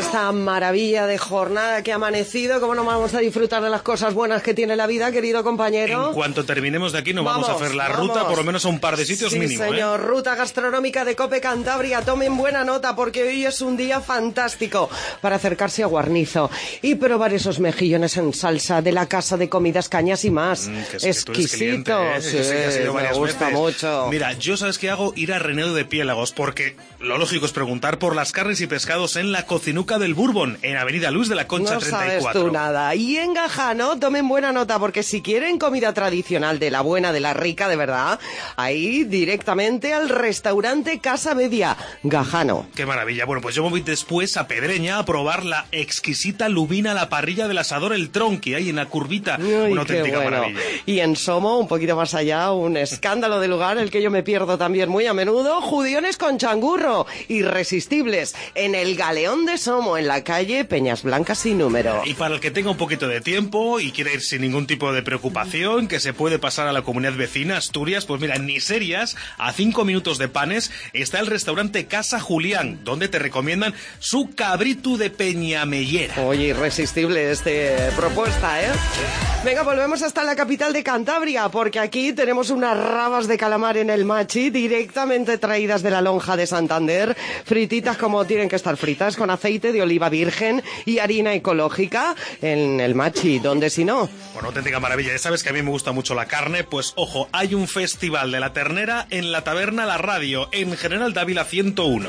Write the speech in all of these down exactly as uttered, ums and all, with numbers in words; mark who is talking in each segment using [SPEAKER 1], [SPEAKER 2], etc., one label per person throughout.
[SPEAKER 1] esta maravilla de jornada que ha amanecido. ¿Cómo no vamos a disfrutar de las cosas buenas que tiene la vida, querido compañero?
[SPEAKER 2] En cuanto terminemos de aquí nos vamos, vamos a hacer la vamos. ruta por lo menos a un par de sitios
[SPEAKER 1] sí,
[SPEAKER 2] mínimo.
[SPEAKER 1] Sí, señor, ¿eh? Ruta gastronómica de Cope Cantabria. Tomen buena nota porque hoy es un día fantástico para acercarse a Guarnizo y probar esos mejillones en salsa de la Casa de Comidas Cañas y Más. Mm, que, Exquisito,
[SPEAKER 2] cliente, ¿eh?
[SPEAKER 1] sí,
[SPEAKER 2] Yo sé que has ido
[SPEAKER 1] me gusta
[SPEAKER 2] veces.
[SPEAKER 1] mucho.
[SPEAKER 2] Mira, yo sabes qué hago, ir a Renedo de Piélagos, porque lo lógico es preguntar por las carnes y pescados en la Cocinuca del Bourbon, en Avenida Luis de la Concha
[SPEAKER 1] no
[SPEAKER 2] treinta y cuatro.
[SPEAKER 1] No sabes tú nada. Y en Gajano, tomen buena nota, porque si quieren comida tradicional de la buena, de la rica, de verdad, ahí directamente al restaurante Casa Media, Gajano.
[SPEAKER 2] Qué maravilla. Bueno, pues yo me voy después a Pedreña a probar la exquisita lubina a la parrilla del asador El Tronqui, ahí en la curvita.
[SPEAKER 1] Uy,
[SPEAKER 2] una auténtica
[SPEAKER 1] bueno.
[SPEAKER 2] maravilla.
[SPEAKER 1] Y en Somo, un poquito más allá, un escándalo de lugar, el que yo me pierdo también muy a menudo, judiones con changurro, irresistibles, en el Galeón de Somo, en la calle Peñas Blancas sin número.
[SPEAKER 2] Y para el que tenga un poquito de tiempo y quiera ir sin ningún tipo de preocupación, que se puede pasar a la comunidad vecina, Asturias, pues mira, en Niserias, a cinco minutos de Panes, está el restaurante Casa Julián, donde te recomiendan su cabritu de Peñamellera.
[SPEAKER 1] Oye, irresistible este propuesta, ¿eh? Venga, volvemos hasta la capital de Cantabria, porque aquí tenemos unas rabas de calamar en el Machi, directamente traídas de la lonja de Santander, frititas como tienen que estar fritas, con aceite de oliva virgen y harina ecológica en el Machi, donde si no...
[SPEAKER 2] Bueno, auténtica maravilla. Ya sabes que a mí me gusta mucho la carne, pues ojo, hay un festival de la ternera en la taberna La Radio, en General Dávila ciento uno.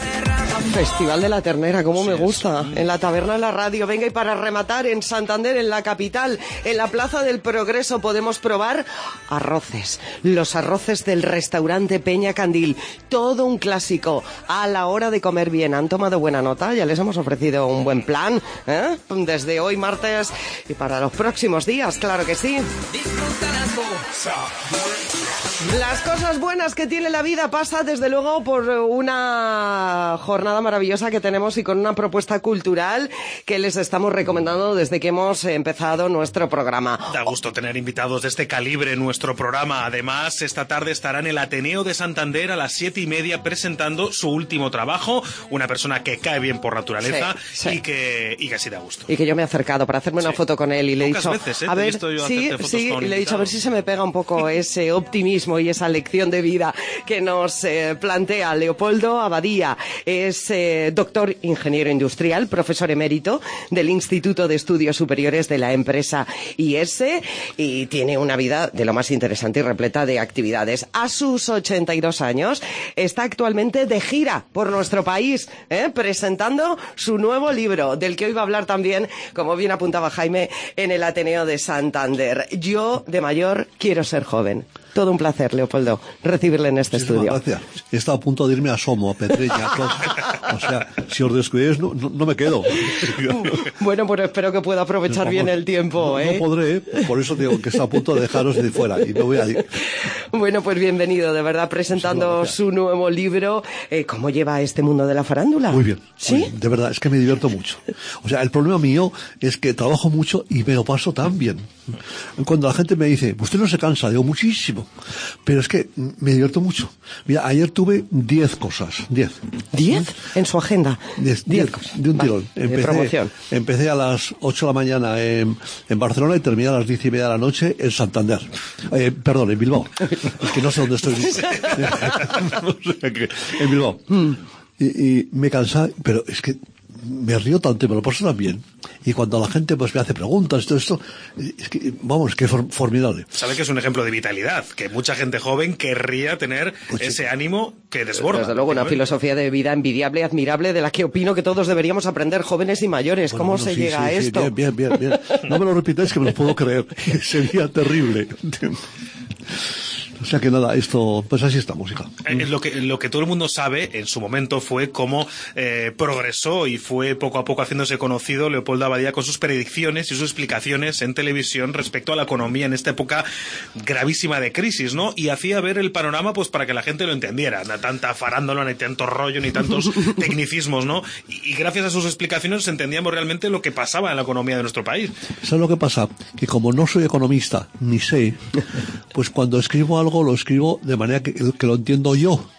[SPEAKER 1] Festival de la Ternera, cómo
[SPEAKER 2] sí,
[SPEAKER 1] me gusta.
[SPEAKER 2] Sí.
[SPEAKER 1] En la taberna La Radio. Venga, y para rematar, en Santander, en la capital, en la Plaza del Progreso, podemos probar arroces. Los arroces del restaurante Peña Candil. Todo un clásico. A la hora de comer bien. ¿Han tomado buena nota? Ya les hemos ofrecido un buen plan, ¿eh? Desde hoy, martes, y para los próximos días, claro que sí. Las cosas buenas que tiene la vida pasa desde luego por una jornada maravillosa que tenemos y con una propuesta cultural que les estamos recomendando desde que hemos empezado nuestro programa.
[SPEAKER 2] Da gusto tener invitados de este calibre en nuestro programa. Además, esta tarde estará en el Ateneo de Santander a las siete y media presentando su último trabajo, una persona que cae bien por naturaleza sí, sí. y que y que así da gusto.
[SPEAKER 1] Y que yo me he acercado para hacerme una
[SPEAKER 2] sí.
[SPEAKER 1] foto con él y le he
[SPEAKER 2] Pocas
[SPEAKER 1] dicho,
[SPEAKER 2] veces, ¿eh?
[SPEAKER 1] a
[SPEAKER 2] Te he
[SPEAKER 1] ver,
[SPEAKER 2] visto yo
[SPEAKER 1] sí,
[SPEAKER 2] hacerte fotos
[SPEAKER 1] sí,
[SPEAKER 2] con
[SPEAKER 1] y le he dicho a ver si se me pega un poco ese optimismo y esa lección de vida que nos eh, plantea Leopoldo Abadía. Es eh, doctor ingeniero industrial, profesor emérito del Instituto de Estudios Superiores de la empresa I S y tiene una vida de lo más interesante y repleta de actividades. A sus ochenta y dos años está actualmente de gira por nuestro país, ¿eh? presentando su nuevo libro, del que hoy va a hablar también, como bien apuntaba Jaime, en el Ateneo de Santander. Yo, de mayor, quiero ser joven. Todo un placer, Leopoldo, recibirle en este
[SPEAKER 3] sí,
[SPEAKER 1] estudio.
[SPEAKER 3] Gracias. He estado a punto de irme a Somo, a Pedreña. O sea, si os descuidáis, no, no, no me quedo.
[SPEAKER 1] Bueno, pues espero que pueda aprovechar bien el tiempo.
[SPEAKER 3] No,
[SPEAKER 1] ¿eh?
[SPEAKER 3] no podré, por eso digo que está a punto de dejaros de fuera y me voy a ir.
[SPEAKER 1] Bueno, pues bienvenido, de verdad, presentando su nuevo libro. Eh, ¿Cómo lleva este mundo de la farándula?
[SPEAKER 3] Muy bien.
[SPEAKER 1] ¿Sí?
[SPEAKER 3] Muy bien. De verdad, es que me divierto mucho. O sea, el problema mío es que trabajo mucho y me lo paso tan bien. Cuando la gente me dice, usted no se cansa, digo, muchísimo. Pero es que me divierto mucho. Mira, ayer tuve diez cosas. Diez.
[SPEAKER 1] ¿Diez? En su agenda.
[SPEAKER 3] Diez, diez cosas. De un vale, tirón. Empecé,
[SPEAKER 1] de promoción.
[SPEAKER 3] Empecé a las ocho de la mañana en, en Barcelona y terminé a las diez y media de la noche en Santander. Eh, perdón, en Bilbao. Es que no sé dónde estoy. No sé qué. En Bilbao. Mm. Y, y me cansa, pero es que me río tanto y me lo paso tan bien. Y cuando la gente pues me hace preguntas y todo esto, es que, vamos, que es formidable.
[SPEAKER 2] Sabe que es un ejemplo de vitalidad, que mucha gente joven querría tener pues ese sí. ánimo que desborda.
[SPEAKER 1] Desde luego, una filosofía de vida envidiable y admirable de la que opino que todos deberíamos aprender, jóvenes y mayores.
[SPEAKER 3] Bueno,
[SPEAKER 1] ¿Cómo
[SPEAKER 3] bueno,
[SPEAKER 1] se
[SPEAKER 3] sí,
[SPEAKER 1] llega
[SPEAKER 3] sí,
[SPEAKER 1] a
[SPEAKER 3] sí,
[SPEAKER 1] esto?
[SPEAKER 3] Bien, bien, bien, bien. No me lo repitáis que me lo puedo creer. Sería terrible. O sea que nada, esto, pues así estamos, hija.
[SPEAKER 2] Eh, lo que lo que todo el mundo sabe en su momento fue cómo eh, progresó y fue poco a poco haciéndose conocido Leopoldo Abadía con sus predicciones y sus explicaciones en televisión respecto a la economía en esta época gravísima de crisis, ¿no? Y hacía ver el panorama pues para que la gente lo entendiera. No tanta farándula, ni tanto rollo, ni tantos tecnicismos, ¿no? Y, y gracias a sus explicaciones entendíamos realmente lo que pasaba en la economía de nuestro país.
[SPEAKER 3] ¿Sabes lo que pasa? Que como no soy economista, ni sé, pues cuando escribo algo lo escribo de manera que, que lo entiendo yo.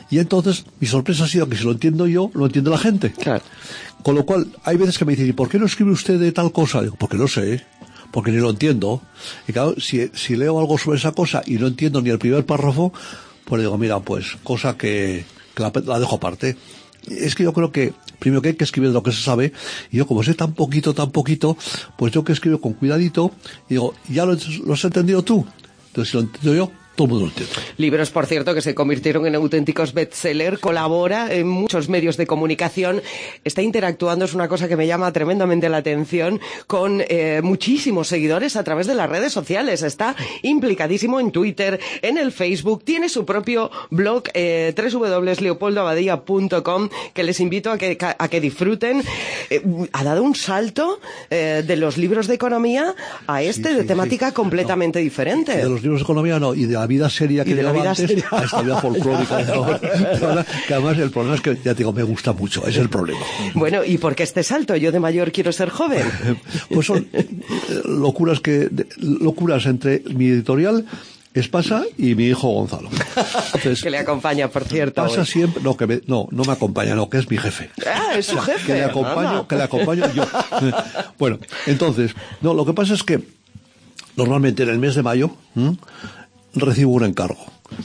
[SPEAKER 3] Y entonces, mi sorpresa ha sido que si lo entiendo yo, lo entiende la gente.
[SPEAKER 1] Claro.
[SPEAKER 3] Con lo cual, hay veces que me dicen, ¿y por qué no escribe usted de tal cosa? Digo, porque no sé, porque ni lo entiendo. Y claro, si, si leo algo sobre esa cosa y no entiendo ni el primer párrafo, pues digo, mira, pues, cosa que, que la, la dejo aparte. Es que yo creo que, primero que hay que escribir lo que se sabe, y yo como sé tan poquito, tan poquito, pues yo que escribo con cuidadito, y digo, ¿ya lo, lo has entendido tú? Entonces, si lo entiendo yo, todo el mundo lo entiende.
[SPEAKER 1] Libros, por cierto, que se convirtieron en auténticos bestseller, colabora en muchos medios de comunicación, está interactuando, es una cosa que me llama tremendamente la atención, con eh, muchísimos seguidores a través de las redes sociales, está implicadísimo en Twitter, en el Facebook, tiene su propio blog, eh, doble u doble u doble u punto leopoldo abadía punto com, que les invito a que, a que disfruten. Eh, ha dado un salto eh, de los libros de economía a este sí, sí, de temática sí. completamente no, diferente.
[SPEAKER 3] De los libros de economía no, y de la vida seria que llevaba antes seria. A esta vida folclórica de ahora, que además el problema es que, ya te digo, me gusta mucho, ese es el problema.
[SPEAKER 1] Bueno, ¿y por qué este salto? Yo de mayor quiero ser joven.
[SPEAKER 3] Pues son eh, locuras que locuras entre mi editorial Espasa y mi hijo Gonzalo.
[SPEAKER 1] Entonces, que le acompaña, por cierto.
[SPEAKER 3] Pasa
[SPEAKER 1] hoy.
[SPEAKER 3] siempre, no, que me, no, no me acompaña, no, que es mi jefe.
[SPEAKER 1] Ah, es su
[SPEAKER 3] o sea,
[SPEAKER 1] jefe.
[SPEAKER 3] Que le acompaño, ah, que le acompaño yo. Bueno, entonces, no, lo que pasa es que normalmente en el mes de mayo, ¿m? recibo un encargo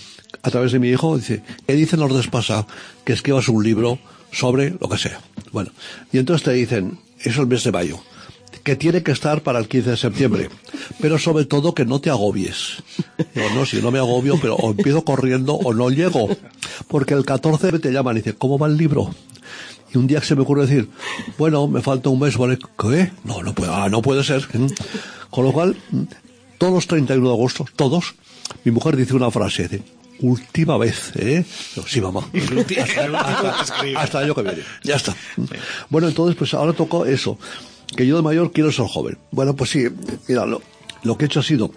[SPEAKER 3] a través de mi hijo, dice, ¿qué dicen los de Espasa? Que escribas un libro sobre lo que sea. Bueno, y entonces te dicen, eso es el mes de mayo, que tiene que estar para el quince de septiembre, pero sobre todo que no te agobies. Digo, no, si no me agobio, pero o empiezo corriendo o no llego, porque el catorce te llaman y dicen, ¿cómo va el libro? Y un día se me ocurre decir, bueno, me falta un mes, ¿vale? ¿Qué? No, no puede, ah, no puede ser. Con lo cual, todos los treinta y uno de agosto, todos, mi mujer dice una frase, dice, última vez, ¿eh? Yo, sí, mamá. hasta, hasta, hasta el año que viene. Ya está. Bueno, entonces, pues ahora tocó eso, que yo de mayor quiero ser joven. Bueno, pues sí, mira, lo, lo que he hecho ha sido,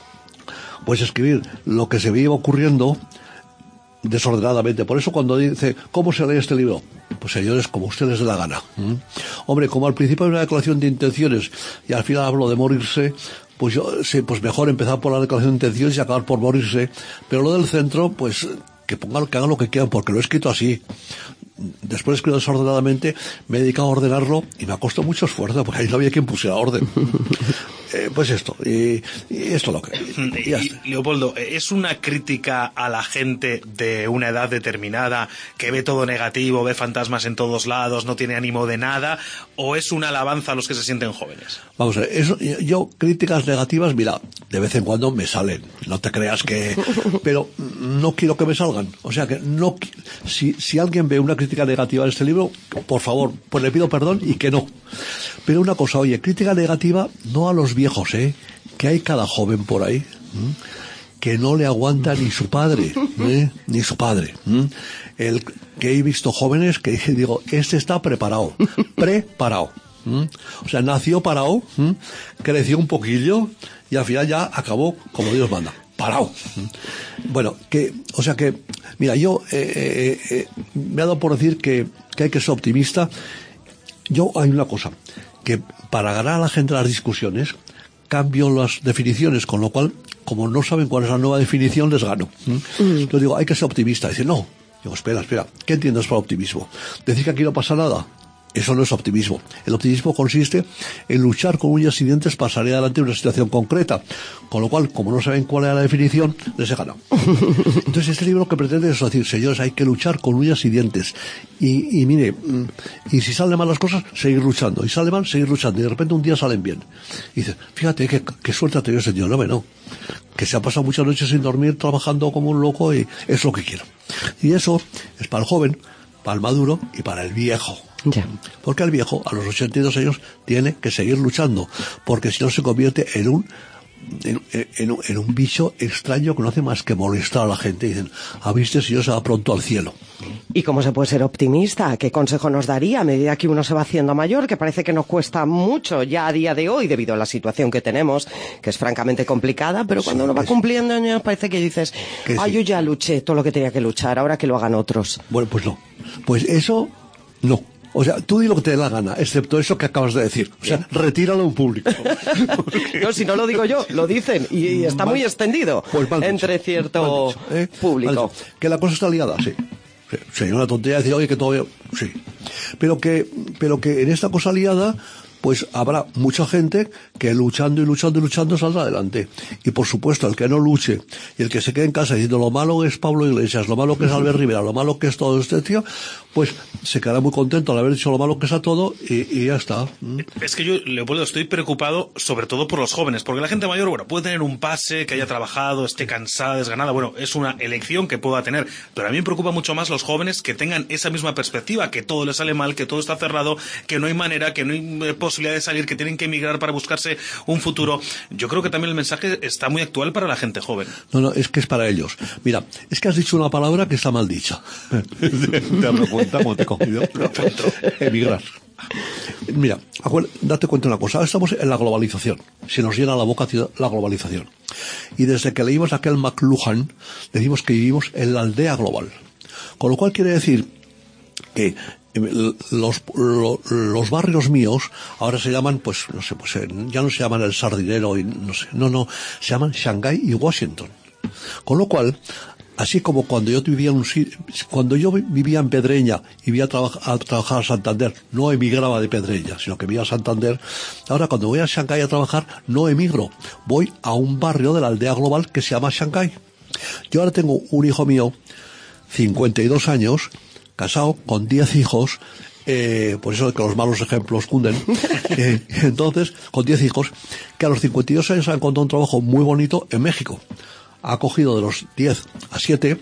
[SPEAKER 3] pues escribir lo que se me iba ocurriendo desordenadamente. Por eso cuando dice, ¿cómo se lee este libro? Pues señores, como ustedes les dé la gana. ¿Mm? Hombre, como al principio hay una declaración de intenciones y al final hablo de morirse, pues yo sí, pues mejor empezar por la declaración de intenciones y acabar por morirse. Pero lo del centro, pues que pongan, que hagan lo que quieran, porque lo he escrito así. Después de escribir desordenadamente, me he dedicado a ordenarlo y me ha costado mucho esfuerzo, porque ahí no había quien pusiera orden. eh, pues esto, y, y esto lo que... Y
[SPEAKER 2] y, Leopoldo, ¿es una crítica a la gente de una edad determinada que ve todo negativo, ve fantasmas en todos lados, no tiene ánimo de nada, o es una alabanza a los que se sienten jóvenes?
[SPEAKER 3] Vamos a ver, eso, yo críticas negativas, mira, de vez en cuando me salen, no te creas que... Pero no quiero que me salgan, o sea que no... Si, si alguien ve una crítica negativa en este libro, por favor, pues le pido perdón y que no. Pero una cosa, oye, crítica negativa no a los viejos, ¿eh? Que hay cada joven por ahí, ¿eh? Que no le aguanta ni su padre, ¿eh? Ni su padre. ¿eh? El que he visto jóvenes que digo, este está preparado, preparado. ¿eh? O sea, nació parado, ¿eh? Creció un poquillo y al final ya acabó como Dios manda. Parado. Bueno, que, o sea que, mira, yo eh, eh, eh, me ha dado por decir que, que hay que ser optimista. Yo, hay una cosa, que para ganar a la gente las discusiones, cambio las definiciones, con lo cual, como no saben cuál es la nueva definición, les gano. ¿Mm? Mm. Yo digo, hay que ser optimista. Dice, no. Digo, espera, espera, ¿qué entiendes por optimismo? ¿Decir que aquí no pasa nada? Eso no es optimismo. El optimismo consiste en luchar con uñas y dientes para salir adelante en una situación concreta. Con lo cual, como no saben cuál es la definición, les he ganado. Entonces, este libro que pretende es decir, señores, hay que luchar con uñas y dientes. Y, y mire, y si salen mal las cosas, seguir luchando. Y sale mal, seguir luchando. Y de repente un día salen bien. Y dice, fíjate, qué, qué suerte ha tenido ese señor. No, no. Que se ha pasado muchas noches sin dormir, trabajando como un loco, y es lo que quiero. Y eso es para el joven, para el maduro y para el viejo.
[SPEAKER 1] Ya.
[SPEAKER 3] Porque el viejo, a los ochenta y dos años, tiene que seguir luchando, porque si no se convierte en un en, en, en un bicho extraño que no hace más que molestar a la gente. Y dicen, ¿ha visto si yo se va pronto al cielo?
[SPEAKER 1] ¿Y cómo se puede ser optimista? ¿Qué consejo nos daría a medida que uno se va haciendo mayor? Que parece que nos cuesta mucho ya a día de hoy, debido a la situación que tenemos, que es francamente complicada, pero cuando sí, uno va cumpliendo años parece que dices, que ah, sí. Yo ya luché todo lo que tenía que luchar, ahora que lo hagan otros.
[SPEAKER 3] Bueno, pues no. Pues eso, no. O sea, tú di lo que te dé la gana, excepto eso que acabas de decir. O sea, Bien. Retíralo en público.
[SPEAKER 1] No, si no lo digo yo, lo dicen. Y, y está mal, muy extendido pues entre cierto
[SPEAKER 3] dicho, ¿eh?
[SPEAKER 1] público.
[SPEAKER 3] Que la cosa está liada, sí. Sería una tontería decir, oye, que todavía... Sí. Pero que, pero que en esta cosa liada, pues habrá mucha gente que luchando y luchando y luchando saldrá adelante. Y por supuesto, el que no luche y el que se quede en casa diciendo lo malo que es Pablo Iglesias, lo malo que es Albert Rivera, lo malo que es todo este tío, pues se quedará muy contento al haber dicho lo malo que es a todo y, y ya está.
[SPEAKER 2] Es que yo, Leopoldo, estoy preocupado sobre todo por los jóvenes, porque la gente mayor, bueno, puede tener un pase, que haya trabajado, esté cansada, desganada, bueno, es una elección que pueda tener, pero a mí me preocupa mucho más los jóvenes que tengan esa misma perspectiva, que todo les sale mal, que todo está cerrado, que no hay manera, que no hay posibilidad de salir, que tienen que emigrar para buscarse un futuro. Yo creo que también el mensaje está muy actual para la gente joven.
[SPEAKER 3] No, no, es que es para ellos. Mira, es que has dicho una palabra que está mal dicha. ¿Te has dado cuenta cómo te he cogido? Emigrar. Mira, acuérdate, date cuenta de una cosa. Ahora estamos en la globalización. Se nos llena la boca la globalización. Y desde que leímos aquel McLuhan, decimos que vivimos en la aldea global. Con lo cual quiere decir que Los, los, los barrios míos ahora se llaman, pues, no sé, pues ya no se llaman El Sardinero y no sé, no, no, se llaman Shanghái y Washington. Con lo cual, así como cuando yo vivía en un cuando yo vivía en Pedreña y iba a, traba, a trabajar a Santander, no emigraba de Pedreña, sino que vivía a Santander. Ahora cuando voy a Shanghái a trabajar, no emigro, voy a un barrio de la aldea global que se llama Shanghái. Yo ahora tengo un hijo mío, cincuenta y dos años, casado con diez hijos, eh, por eso de que los malos ejemplos cunden, eh, entonces, con diez hijos, que a los cincuenta y dos años ha encontrado un trabajo muy bonito en México. Ha cogido de los diez a siete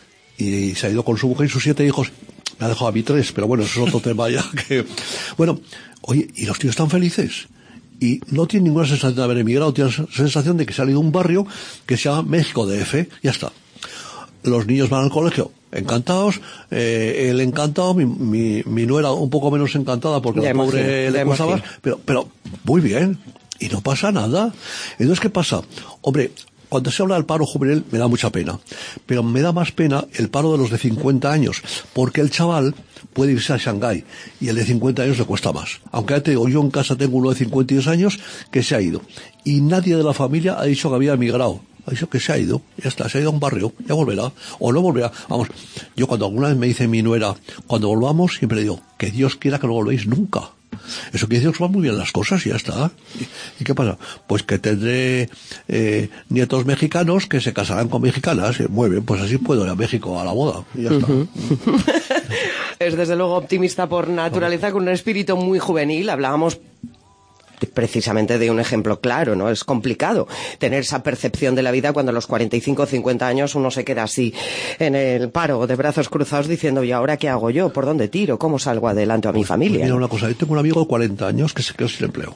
[SPEAKER 3] y se ha ido con su mujer y sus siete hijos. Me ha dejado a mí tres, pero bueno, eso es otro tema ya que... Bueno, oye, y los tíos están felices. Y no tienen ninguna sensación de haber emigrado, tienen la sensación de que se ha ido a un barrio que se llama México D F, ya está. Los niños van al colegio encantados, eh, él encantado, mi, mi, mi nuera un poco menos encantada porque la pobre le costaba, pero, pero muy bien, y no pasa nada. Entonces, ¿qué pasa? Hombre, cuando se habla del paro juvenil me da mucha pena, pero me da más pena el paro de los de cincuenta años, porque el chaval puede irse a Shanghái y el de cincuenta años le cuesta más. Aunque ya te digo, yo en casa tengo uno de cincuenta y dos años que se ha ido, y nadie de la familia ha dicho que había emigrado. Ha dicho que se ha ido, ya está, se ha ido a un barrio, ya volverá, o no volverá. Vamos, yo cuando alguna vez me dice mi nuera, cuando volvamos, siempre digo, que Dios quiera que no volvéis nunca. Eso quiere decir que van muy bien las cosas y ya está. ¿Y, y qué pasa? Pues que tendré eh, nietos mexicanos que se casarán con mexicanas. Muy bien, pues así puedo ir a México a la boda y ya está.
[SPEAKER 1] Uh-huh. Es desde luego optimista por naturaleza, con un espíritu muy juvenil. Hablábamos precisamente de un ejemplo claro, ¿no? Es complicado tener esa percepción de la vida cuando a los cuarenta y cinco o cincuenta años uno se queda así en el paro, de brazos cruzados, diciendo, ¿y ahora qué hago yo? ¿Por dónde tiro? ¿Cómo salgo adelante a mi
[SPEAKER 3] pues,
[SPEAKER 1] familia?
[SPEAKER 3] Pues mira una cosa, yo tengo un amigo de cuarenta años que se quedó sin empleo.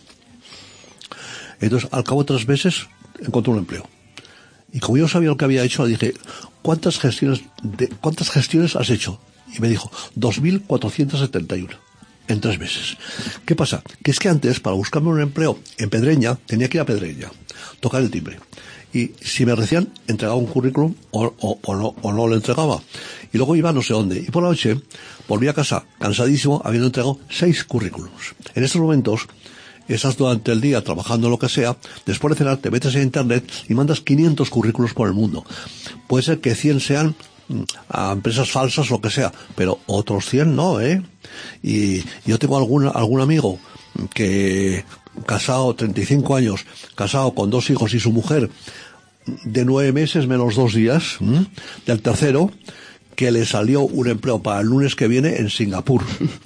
[SPEAKER 3] Entonces, al cabo de tres meses, encontró un empleo. Y como yo sabía lo que había hecho, le dije, ¿cuántas gestiones, de, cuántas gestiones has hecho? Y me dijo, dos mil cuatrocientos setenta y uno. En tres meses. ¿Qué pasa? Que es que antes, para buscarme un empleo en Pedreña, tenía que ir a Pedreña, tocar el timbre. Y si me recibían, entregaba un currículum o, o, o, no, o no lo entregaba. Y luego iba no sé dónde. Y por la noche, volví a casa, cansadísimo, habiendo entregado seis currículums. En estos momentos, estás durante el día trabajando lo que sea, después de cenar te metes en internet y mandas quinientos currículos por el mundo. Puede ser que cien sean a empresas falsas, lo que sea, pero otros cien no, ¿eh? Y yo tengo algún, algún amigo que, casado, treinta y cinco años, casado con dos hijos y su mujer, de nueve meses menos dos días, ¿m? Del tercero, que le salió un empleo para el lunes que viene en Singapur.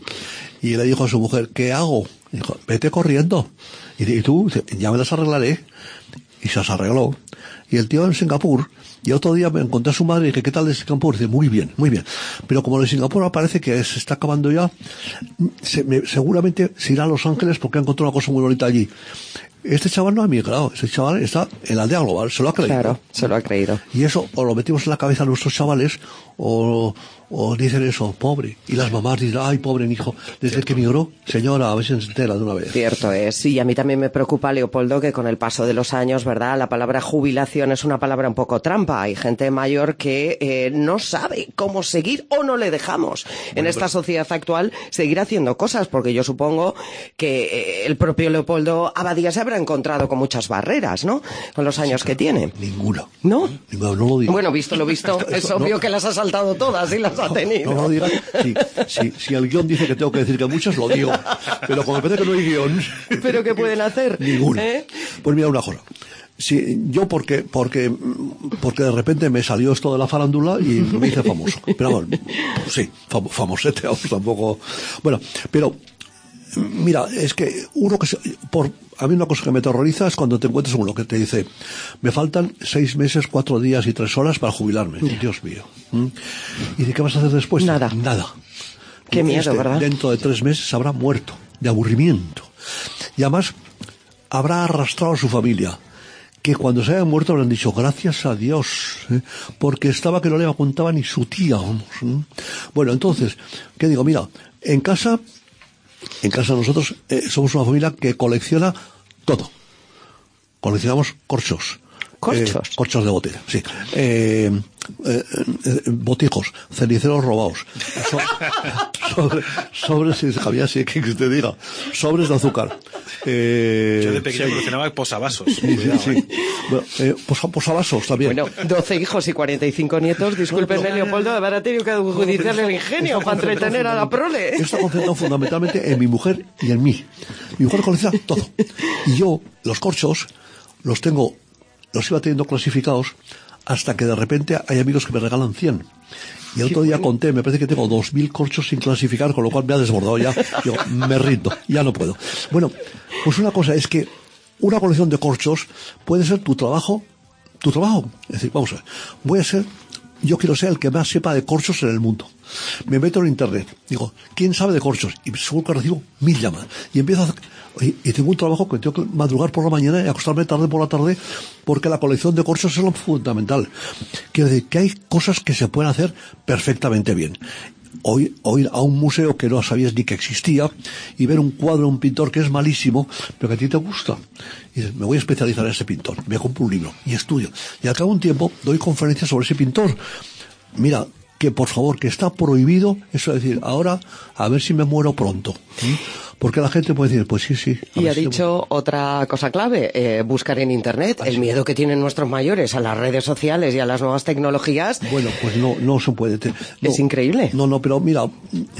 [SPEAKER 3] Y le dijo a su mujer, ¿qué hago? Y dijo, vete corriendo. Y, y tú, ya me las arreglaré. Y se las arregló. Y el tío en Singapur, y otro día me encontré a su madre y dije, ¿qué tal de Singapur? Y dice, muy bien, muy bien. Pero como de Singapur parece que se está acabando ya, se, me, seguramente se irá a Los Ángeles porque ha encontrado una cosa muy bonita allí. Este chaval no ha emigrado, este chaval está en la aldea global, se lo ha creído.
[SPEAKER 1] Claro, se lo ha creído.
[SPEAKER 3] Y eso o lo metimos en la cabeza a nuestros chavales, o, o dicen eso, pobre. Y las mamás dicen, ay, pobre mi hijo, desde que emigró, señora, a ver si se entera de una vez.
[SPEAKER 1] Cierto es, sí, y a mí también me preocupa, Leopoldo, que con el paso de los años, ¿verdad?, la palabra jubilación es una palabra un poco trampa. Hay gente mayor que eh, no sabe cómo seguir o no le dejamos bueno, en esta pues... sociedad actual seguir haciendo cosas, porque yo supongo que eh, el propio Leopoldo Abadía se habrá habrá encontrado con muchas barreras, ¿no? Con los años que tiene.
[SPEAKER 3] Ninguna.
[SPEAKER 1] ¿No?
[SPEAKER 3] Ninguna, no lo digo.
[SPEAKER 1] Bueno, visto lo visto, es
[SPEAKER 3] Eso,
[SPEAKER 1] obvio
[SPEAKER 3] no.
[SPEAKER 1] que las ha saltado todas y las ha tenido.
[SPEAKER 3] No, no lo digas. Si, si, si el guión dice que tengo que decir que muchas, lo digo. Pero como me parece que no hay guión...
[SPEAKER 1] ¿Pero qué pueden hacer?
[SPEAKER 3] Ninguna.
[SPEAKER 1] ¿Eh?
[SPEAKER 3] Pues mira una cosa. Sí, yo porque, porque, porque de repente me salió esto de la farándula y me hice famoso. Pero vamos, sí, fam famosete, vamos, tampoco. Bueno, pero, mira, es que uno que se, por, a mí una cosa que me terroriza es cuando te encuentras uno que te dice, me faltan seis meses, cuatro días y tres horas para jubilarme. Yeah. Dios mío. ¿Mm? ¿Y de qué vas a hacer después?
[SPEAKER 1] Nada.
[SPEAKER 3] Nada.
[SPEAKER 1] Qué miedo,
[SPEAKER 3] este,
[SPEAKER 1] ¿verdad?
[SPEAKER 3] Dentro de tres meses habrá muerto, de aburrimiento. Y además, habrá arrastrado a su familia. Que cuando se hayan muerto habrán dicho gracias a Dios, ¿eh? Porque estaba que no le contaba ni su tía, vamos. ¿eh? Bueno, entonces, ¿qué digo? Mira, en casa, en casa nosotros eh, somos una familia que colecciona todo. Coleccionamos corchos.
[SPEAKER 1] ¿Corchos?
[SPEAKER 3] Eh, corchos de botella, sí. Eh, eh, eh, botijos, ceniceros robados, so, sobre, sobres, si Javier, sí, que usted diga, sobres de azúcar. Eh,
[SPEAKER 2] Yo de pequeño
[SPEAKER 3] sí.
[SPEAKER 2] coleccionaba posavasos.
[SPEAKER 3] Sí, sí, sí. Bueno, eh, posa, posavasos también.
[SPEAKER 1] Bueno, doce hijos y cuarenta y cinco nietos, discúlpenme, Leopoldo, de haber tenido que judiciarle el ingenio para entretener a la prole.
[SPEAKER 3] Está concentrado fundamentalmente en mi mujer y en mí. Mi mujer colecciona todo. Y yo, los corchos, los tengo, los iba teniendo clasificados hasta que de repente hay amigos que me regalan cien. Y el otro día conté, me parece que tengo dos mil corchos sin clasificar, con lo cual me ha desbordado ya. Digo, me rindo, ya no puedo. Bueno, pues una cosa es que una colección de corchos puede ser tu trabajo, tu trabajo. Es decir, vamos a ver, voy a ser, yo quiero ser el que más sepa de corchos en el mundo. Me meto en internet, digo, ¿quién sabe de corchos? Y seguro que recibo mil llamadas. Y empiezo a hacer, y, y tengo un trabajo que tengo que madrugar por la mañana y acostarme tarde por la tarde, porque la colección de corchos es lo fundamental. Quiero decir que hay cosas que se pueden hacer perfectamente bien. Hoy, hoy a un museo que no sabías ni que existía y ver un cuadro de un pintor que es malísimo, pero que a ti te gusta. Y dices, me voy a especializar en ese pintor, me compro un libro y estudio. Y al cabo de un tiempo doy conferencias sobre ese pintor. Mira, que por favor, que está prohibido, eso es decir, ahora a ver si me muero pronto. ¿Sí? Porque la gente puede decir, pues sí, sí.
[SPEAKER 1] Y ha si dicho otra cosa clave, eh, buscar en Internet, el miedo que tienen nuestros mayores a las redes sociales y a las nuevas tecnologías.
[SPEAKER 3] Bueno, pues no, no se puede. Te, no,
[SPEAKER 1] es increíble.
[SPEAKER 3] No, no, pero mira,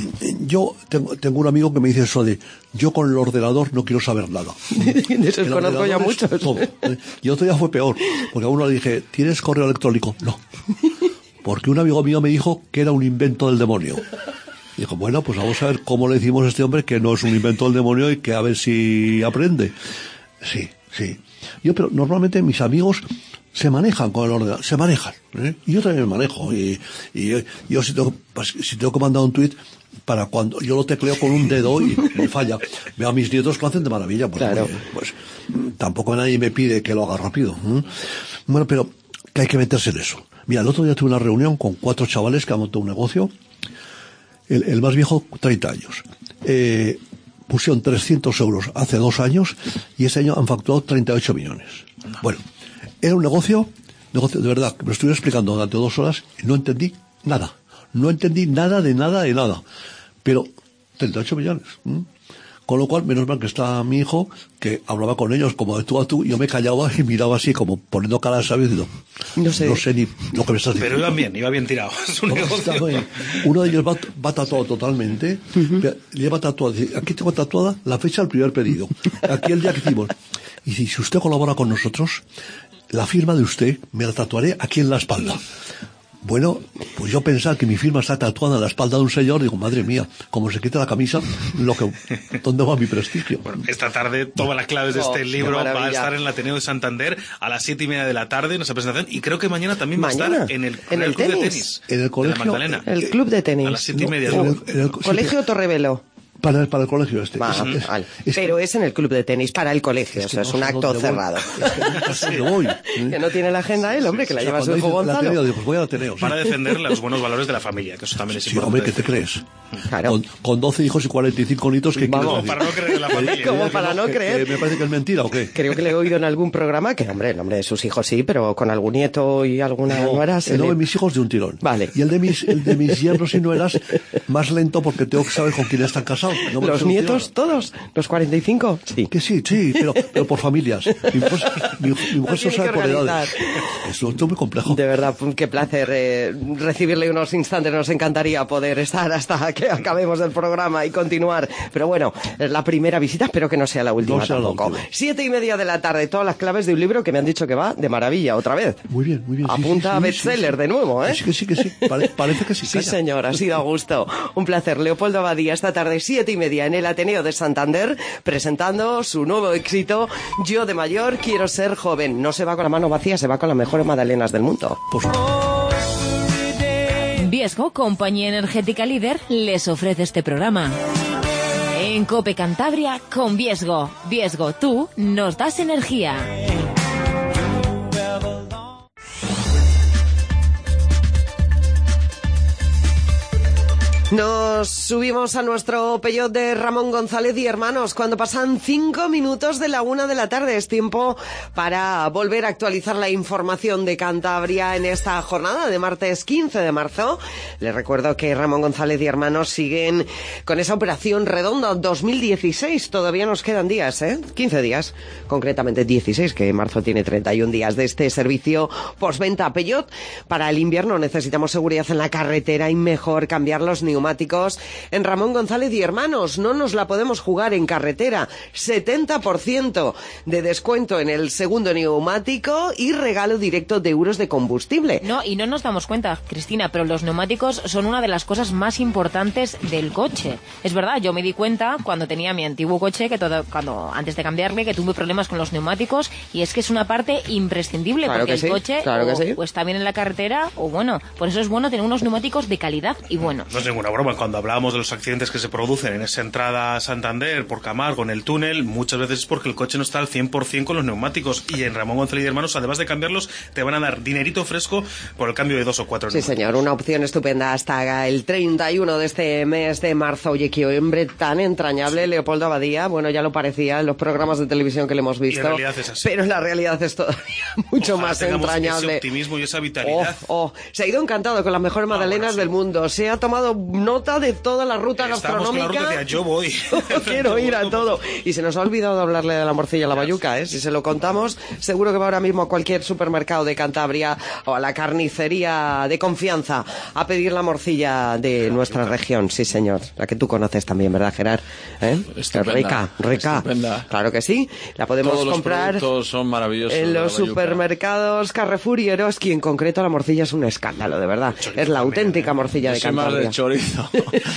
[SPEAKER 3] yo tengo, tengo un amigo que me dice eso de, yo con el ordenador no quiero saber nada.
[SPEAKER 1] De esos conozco ya muchos.
[SPEAKER 3] Todo. Y otro día fue peor, porque a uno le dije, ¿tienes correo electrónico? No. Porque un amigo mío me dijo que era un invento del demonio. Y dijo, bueno, pues vamos a ver cómo le decimos a este hombre que no es un invento del demonio y que a ver si aprende. Sí, sí. Yo, pero normalmente mis amigos se manejan con el ordenador, se manejan. ¿eh? Y yo también me manejo. Y, y yo si tengo, pues, si tengo que mandar un tuit, para cuando yo lo tecleo con un dedo y me falla. Veo a mis nietos que lo hacen de maravilla. Pues,
[SPEAKER 1] claro.
[SPEAKER 3] pues, pues tampoco nadie me pide que lo haga rápido. ¿eh? Bueno, pero que hay que meterse en eso. Mira, el otro día tuve una reunión con cuatro chavales que han montado un negocio. El, el más viejo, treinta años. Eh, pusieron trescientos euros hace dos años y ese año han facturado treinta y ocho millones. Bueno, era un negocio, negocio de verdad, que me lo estuvieron explicando durante dos horas y no entendí nada. No entendí nada de nada de nada. Pero treinta y ocho millones. ¿m? Con lo cual, menos mal que está mi hijo, que hablaba con ellos como de tú a tú, y yo me callaba y miraba así, como poniendo cara de sabio, y digo,
[SPEAKER 1] no sé.
[SPEAKER 3] no sé ni lo que me estás diciendo.
[SPEAKER 2] Pero iban bien, iba bien tirado. Es un negocio.
[SPEAKER 3] Uno de ellos va, va tatuado totalmente, uh-huh. lleva tatuado, aquí tengo tatuada la fecha del primer pedido, aquí el día que hicimos. Y si, si usted colabora con nosotros, la firma de usted me la tatuaré aquí en la espalda. Bueno, pues yo pensaba que mi firma está tatuada en la espalda de un señor, digo, madre mía, como se quita la camisa, lo que, ¿dónde va mi prestigio?
[SPEAKER 2] Bueno, esta tarde todas las claves de este oh, libro va a estar en el Ateneo de Santander a las siete y media de la tarde en esa presentación, y creo que mañana también
[SPEAKER 1] ¿Mañana?
[SPEAKER 2] va a estar en el,
[SPEAKER 1] ¿En el,
[SPEAKER 2] el club
[SPEAKER 1] tenis?
[SPEAKER 2] de tenis
[SPEAKER 3] en el colegio,
[SPEAKER 2] de la Magdalena.
[SPEAKER 1] El club de tenis.
[SPEAKER 2] A las siete y media.
[SPEAKER 3] No,
[SPEAKER 2] de
[SPEAKER 3] en el, en el,
[SPEAKER 1] Colegio
[SPEAKER 3] sí,
[SPEAKER 1] Torrevelo.
[SPEAKER 3] Para el, para el colegio este.
[SPEAKER 1] Va,
[SPEAKER 3] es, es,
[SPEAKER 1] vale.
[SPEAKER 3] es
[SPEAKER 1] Pero
[SPEAKER 3] que,
[SPEAKER 1] es en el club de tenis, para el colegio, es, que eso no es un acto cerrado.
[SPEAKER 3] Es que no sé dónde voy. ¿eh?
[SPEAKER 1] Que no tiene la agenda él, hombre, que la
[SPEAKER 3] o sea,
[SPEAKER 1] lleva su hijo Gonzalo.
[SPEAKER 3] Ateneo, digo, pues voy al Ateneo.
[SPEAKER 2] Para defender los buenos valores de la familia, que eso también es
[SPEAKER 3] sí,
[SPEAKER 2] importante.
[SPEAKER 3] hombre, ¿qué te crees?
[SPEAKER 1] Claro.
[SPEAKER 3] Con, con doce hijos y cuarenta y cinco nietos, ¿qué
[SPEAKER 2] Vamos,
[SPEAKER 3] quieres decir?
[SPEAKER 2] para no creer en la familia.
[SPEAKER 1] Como para no
[SPEAKER 3] que,
[SPEAKER 1] creer.
[SPEAKER 3] Que me parece que es mentira, ¿o qué?
[SPEAKER 1] Creo que le he oído en algún programa que, hombre, el nombre de sus hijos sí, pero con algún nieto y alguna
[SPEAKER 3] no,
[SPEAKER 1] nuera...
[SPEAKER 3] El nombre de mis hijos de un tirón.
[SPEAKER 1] Vale.
[SPEAKER 3] Y el de mis, el de mis yernos y nueras, más lento porque tengo que saber con quién están casados. casado. No me
[SPEAKER 1] ¿Los
[SPEAKER 3] lo
[SPEAKER 1] nietos todos? ¿Los cuarenta y cinco?
[SPEAKER 3] Sí. Que sí, sí, pero, pero por familias. Mi mujer, mi, mi mujer se sabe por edades. Eso es muy complejo.
[SPEAKER 1] De verdad, qué placer eh, recibirle unos instantes. Nos encantaría poder estar hasta que acabemos el programa y continuar. Pero bueno, es la primera visita, espero que no sea la última
[SPEAKER 3] no sea
[SPEAKER 1] tampoco.
[SPEAKER 3] La última.
[SPEAKER 1] Siete y media de la tarde, todas las claves de un libro que me han dicho que va de maravilla otra vez.
[SPEAKER 3] Muy bien, muy bien.
[SPEAKER 1] Apunta
[SPEAKER 3] sí, sí,
[SPEAKER 1] a
[SPEAKER 3] sí,
[SPEAKER 1] bestseller
[SPEAKER 3] sí, sí.
[SPEAKER 1] de nuevo, ¿eh?
[SPEAKER 3] Sí, que sí, que sí. Pare, parece que sí.
[SPEAKER 1] Sí,
[SPEAKER 3] calla.
[SPEAKER 1] señor, ha sido a gusto. Un placer. Leopoldo Abadía, esta tarde, siete y media, en el Ateneo de Santander, presentando su nuevo éxito, Yo de mayor quiero ser joven. No se va con la mano vacía, se va con las mejores magdalenas del mundo.
[SPEAKER 3] Pues...
[SPEAKER 4] Viesgo, compañía energética líder, les ofrece este programa. En COPE Cantabria, con Viesgo. Viesgo, tú nos das energía.
[SPEAKER 1] Nos subimos a nuestro Peugeot de Ramón González y Hermanos cuando pasan cinco minutos de la una de la tarde. Es tiempo para volver a actualizar la información de Cantabria en esta jornada de martes quince de marzo. Les recuerdo que Ramón González y Hermanos siguen con esa operación redonda dos mil dieciséis. Todavía nos quedan días, ¿eh? quince días, concretamente dieciséis, que marzo tiene treinta y un días de este servicio postventa Peugeot. Para el invierno necesitamos seguridad en la carretera y mejor cambiar los neumáticos en Ramón González y Hermanos. No nos la podemos jugar en carretera. setenta por ciento de descuento en el segundo neumático y regalo directo de euros de combustible.
[SPEAKER 4] No, y no nos damos cuenta, Cristina, pero los neumáticos son una de las cosas más importantes del coche. Es verdad, yo me di cuenta cuando tenía mi antiguo coche, que todo, cuando antes de cambiarle, que tuve problemas con los neumáticos, y es que es una parte imprescindible,
[SPEAKER 1] claro
[SPEAKER 4] porque
[SPEAKER 1] que
[SPEAKER 4] el
[SPEAKER 1] sí,
[SPEAKER 4] coche
[SPEAKER 1] claro
[SPEAKER 4] o,
[SPEAKER 1] que sí.
[SPEAKER 4] o está bien en la carretera, o bueno, por eso es bueno tener unos neumáticos de calidad y buenos.
[SPEAKER 2] No es ninguna broma, cuando hablábamos de los accidentes que se producen en esa entrada a Santander por Camargo, en el túnel, muchas veces es porque el coche no está al cien por ciento con los neumáticos, y en Ramón González y Hermanos, además de cambiarlos, te van a dar dinerito fresco por el cambio de dos o cuatro
[SPEAKER 1] Sí,
[SPEAKER 2] neumáticos.
[SPEAKER 1] señor, una opción estupenda hasta el treinta y uno de este mes de marzo. Oye, qué hombre tan entrañable, sí. Leopoldo Abadía. Bueno, ya lo parecía en los programas de televisión que le hemos visto,
[SPEAKER 2] y en realidad es así.
[SPEAKER 1] Pero la realidad es todavía mucho
[SPEAKER 2] Ojalá
[SPEAKER 1] más
[SPEAKER 2] tengamos
[SPEAKER 1] entrañable.
[SPEAKER 2] Ese optimismo y esa vitalidad.
[SPEAKER 1] Oh, oh. Se ha ido encantado con las mejores magdalenas ah, bueno, sí. del mundo. Se ha tomado nota de toda la ruta
[SPEAKER 2] Estamos
[SPEAKER 1] gastronómica.
[SPEAKER 2] Con la ruta de yo voy.
[SPEAKER 1] Quiero ir a todo. Y se nos ha olvidado de hablarle de la morcilla a la bayuca, ¿eh? Si se lo contamos, seguro que va ahora mismo a cualquier supermercado de Cantabria o a la carnicería de confianza a pedir la morcilla de nuestra región. Sí, señor. La que tú conoces también, ¿verdad, Gerard? ¿Eh? Rica, rica. Estupenda. Claro que sí. La podemos
[SPEAKER 5] Todos
[SPEAKER 1] comprar.
[SPEAKER 5] Los productos son maravillosos.
[SPEAKER 1] En los supermercados Carrefour y Eroski. En concreto, la morcilla es un escándalo, de verdad. Chorizo es la también, auténtica morcilla
[SPEAKER 5] yo
[SPEAKER 1] de
[SPEAKER 5] soy
[SPEAKER 1] Cantabria.
[SPEAKER 5] Más de chorizo.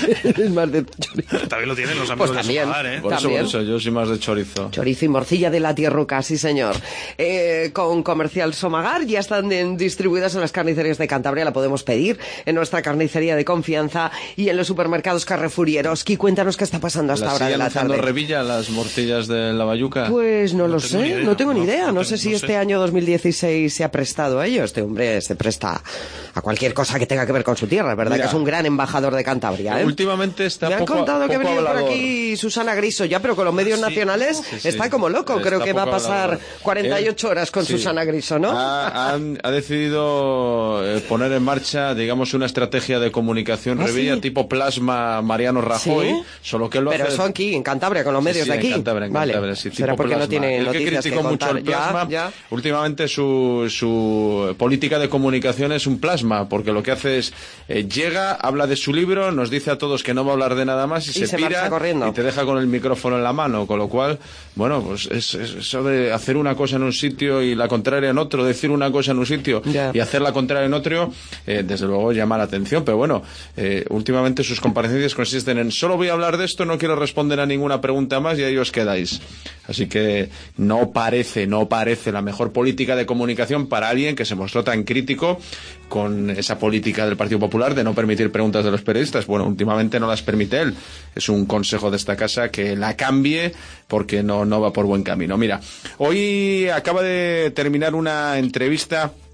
[SPEAKER 1] Es más de chorizo.
[SPEAKER 2] También lo tienen los amigos
[SPEAKER 1] pues también,
[SPEAKER 2] de su hogar, ¿eh?
[SPEAKER 5] Por eso,
[SPEAKER 1] también.
[SPEAKER 5] por eso, yo soy más de chorizo.
[SPEAKER 1] Chorizo y morcilla de la tierruca, sí señor. Eh, con Comercial Somagar, ya están en, distribuidas en las carnicerías de Cantabria, la podemos pedir en nuestra carnicería de confianza y en los supermercados Carrefour y Eroski. Cuéntanos qué está pasando hasta ahora de la tarde.
[SPEAKER 5] ¿La Revilla las morcillas de la bayuca?
[SPEAKER 1] Pues no, no lo sé,
[SPEAKER 2] idea,
[SPEAKER 1] no tengo
[SPEAKER 2] no,
[SPEAKER 1] ni idea. No,
[SPEAKER 2] no
[SPEAKER 1] sé
[SPEAKER 2] tengo,
[SPEAKER 1] si
[SPEAKER 2] no
[SPEAKER 1] este
[SPEAKER 2] sé.
[SPEAKER 1] año dos mil dieciséis se ha prestado a ello. Este hombre se presta a cualquier cosa que tenga que ver con su tierra, ¿verdad?
[SPEAKER 5] Mira,
[SPEAKER 1] que es un gran embajador de Cantabria, ¿eh?
[SPEAKER 5] Últimamente está
[SPEAKER 1] Me han
[SPEAKER 5] poco,
[SPEAKER 1] contado que ha
[SPEAKER 5] poco
[SPEAKER 1] venido
[SPEAKER 5] hablador.
[SPEAKER 1] por aquí Susana Griso ya, pero con los medios
[SPEAKER 5] Sí,
[SPEAKER 1] nacionales
[SPEAKER 5] sí, sí.
[SPEAKER 1] está como loco.
[SPEAKER 5] Está
[SPEAKER 1] Creo que va a
[SPEAKER 5] poco
[SPEAKER 1] pasar
[SPEAKER 5] hablador.
[SPEAKER 1] cuarenta y ocho
[SPEAKER 5] Él-
[SPEAKER 1] horas con
[SPEAKER 5] sí.
[SPEAKER 1] Susana Griso, ¿no?
[SPEAKER 5] Ha, han- ha decidido eh, poner en marcha, digamos, una estrategia de comunicación
[SPEAKER 1] ¿Ah,
[SPEAKER 5] Revilla
[SPEAKER 1] sí?
[SPEAKER 5] tipo plasma Mariano Rajoy,
[SPEAKER 1] ¿Sí?
[SPEAKER 5] solo que él lo
[SPEAKER 1] Pero
[SPEAKER 5] hace...
[SPEAKER 1] eso aquí, en Cantabria, con los
[SPEAKER 5] Sí,
[SPEAKER 1] medios
[SPEAKER 5] sí,
[SPEAKER 1] de aquí.
[SPEAKER 5] En Cantabria, en
[SPEAKER 1] vale.
[SPEAKER 5] Cantabria, sí,
[SPEAKER 1] Será
[SPEAKER 5] tipo
[SPEAKER 1] porque no
[SPEAKER 5] plasma.
[SPEAKER 1] tiene
[SPEAKER 5] El que
[SPEAKER 1] noticias
[SPEAKER 5] criticó
[SPEAKER 1] que
[SPEAKER 5] mucho
[SPEAKER 1] contar.
[SPEAKER 5] el plasma,
[SPEAKER 1] Ya, ya.
[SPEAKER 5] últimamente su, su política de comunicación es un plasma, porque lo que hace es, eh, llega, habla de su libro, nos dice a todos que no va a hablar de nada más y,
[SPEAKER 1] Y
[SPEAKER 5] se,
[SPEAKER 1] se
[SPEAKER 5] pira
[SPEAKER 1] marcha corriendo.
[SPEAKER 5] y te deja con el micrófono en la mano, con lo cual, bueno, pues es, es eso de hacer una cosa en un sitio y la contraria en otro, decir una cosa en un sitio
[SPEAKER 1] Ya.
[SPEAKER 5] y hacer la contraria en otro, eh, desde luego llama la atención, pero bueno, eh, últimamente sus comparecencias consisten en solo voy a hablar de esto, no quiero responder a ninguna pregunta más y ahí os quedáis. Así que no parece, no parece la mejor política de comunicación para alguien que se mostró tan crítico con esa política del Partido Popular de no permitir preguntas de los periodistas. Bueno, últimamente no las permite él. Es un consejo de esta casa que la cambie porque no, no va por buen camino. Mira, hoy acaba de terminar una entrevista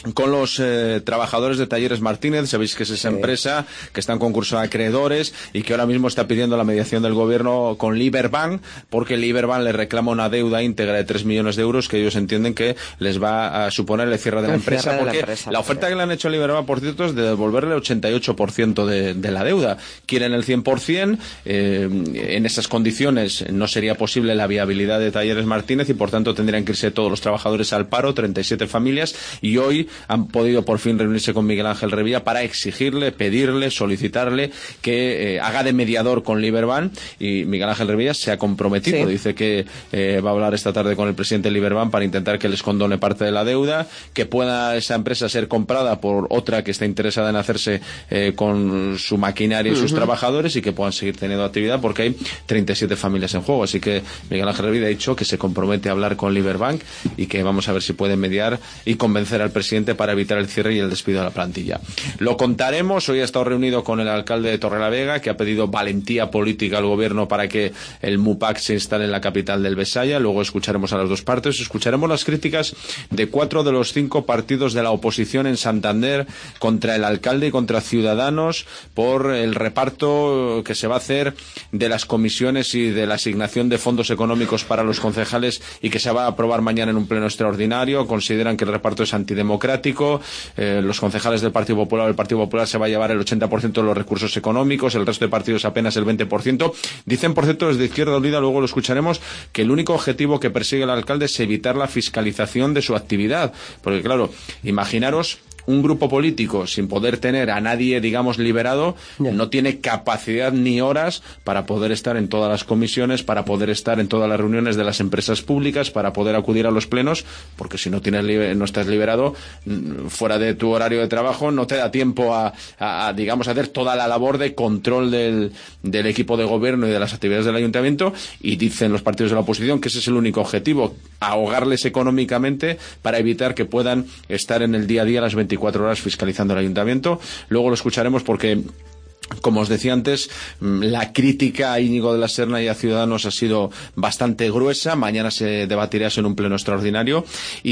[SPEAKER 5] con los eh, trabajadores de Talleres Martínez. Sabéis que es esa sí. empresa que está en concurso de acreedores y que ahora mismo está pidiendo la mediación del gobierno con Liberbank, porque Liberbank le reclama una deuda íntegra de tres millones de euros que ellos entienden que les va a suponer el cierre de la el empresa, de porque la, empresa, la oferta sí. que le han hecho a Liberbank, por cierto, es de devolverle el ochenta y ocho por ciento de, de la deuda. Quieren el cien por ciento, eh, en esas condiciones no sería posible la viabilidad de Talleres Martínez y por tanto tendrían que irse todos los trabajadores al paro, treinta y siete familias, y hoy han podido por fin reunirse con Miguel Ángel Revilla para exigirle, pedirle, solicitarle que eh, haga de mediador con Liberbank, y Miguel Ángel Revilla se ha comprometido, sí. dice que eh, va a hablar esta tarde con el presidente de Liberbank para intentar que les condone parte de la deuda, que pueda esa empresa ser comprada por otra que está interesada en hacerse eh, con su maquinaria y sus uh-huh. trabajadores y que puedan seguir teniendo actividad, porque hay treinta y siete familias en juego. Así que Miguel Ángel Revilla ha dicho que se compromete a hablar con Liberbank y que vamos a ver si puede mediar y convencer al presidente para evitar el cierre y el despido de la plantilla. Lo contaremos. Hoy ha estado reunido con el alcalde de Torrelavega, que ha pedido valentía política al gobierno para que el MUPAC se instale en la capital del Besaya. Luego escucharemos a las dos partes. Escucharemos las críticas de cuatro de los cinco partidos de la oposición en Santander contra el alcalde y contra Ciudadanos por el reparto que se va a hacer de las comisiones y de la asignación de fondos económicos para los concejales y que se va a aprobar mañana en un pleno extraordinario. Consideran que el reparto es antidemocrático. Eh, los concejales del Partido Popular, el Partido Popular se va a llevar el ochenta por ciento de los recursos económicos, el resto de partidos apenas el veinte por ciento. Dicen, por cierto, desde Izquierda Unida, luego lo escucharemos, que el único objetivo que persigue el alcalde es evitar la fiscalización de su actividad. Porque, claro, imaginaros un grupo político sin poder tener a nadie, digamos, liberado, yeah. no tiene capacidad ni horas para poder estar en todas las comisiones, para poder estar en todas las reuniones de las empresas públicas, para poder acudir a los plenos, porque si no tienes libre, no estás liberado, fuera de tu horario de trabajo, no te da tiempo a, a, a digamos, hacer toda la labor de control del, del equipo de gobierno y de las actividades del ayuntamiento. Y dicen los partidos de la oposición que ese es el único objetivo, ahogarles económicamente para evitar que puedan estar en el día a día las veinticuatro horas fiscalizando el ayuntamiento. Luego lo escucharemos porque, como os decía antes, la crítica a Íñigo de la Serna y a Ciudadanos ha sido bastante gruesa. Mañana se debatirá eso en un pleno extraordinario.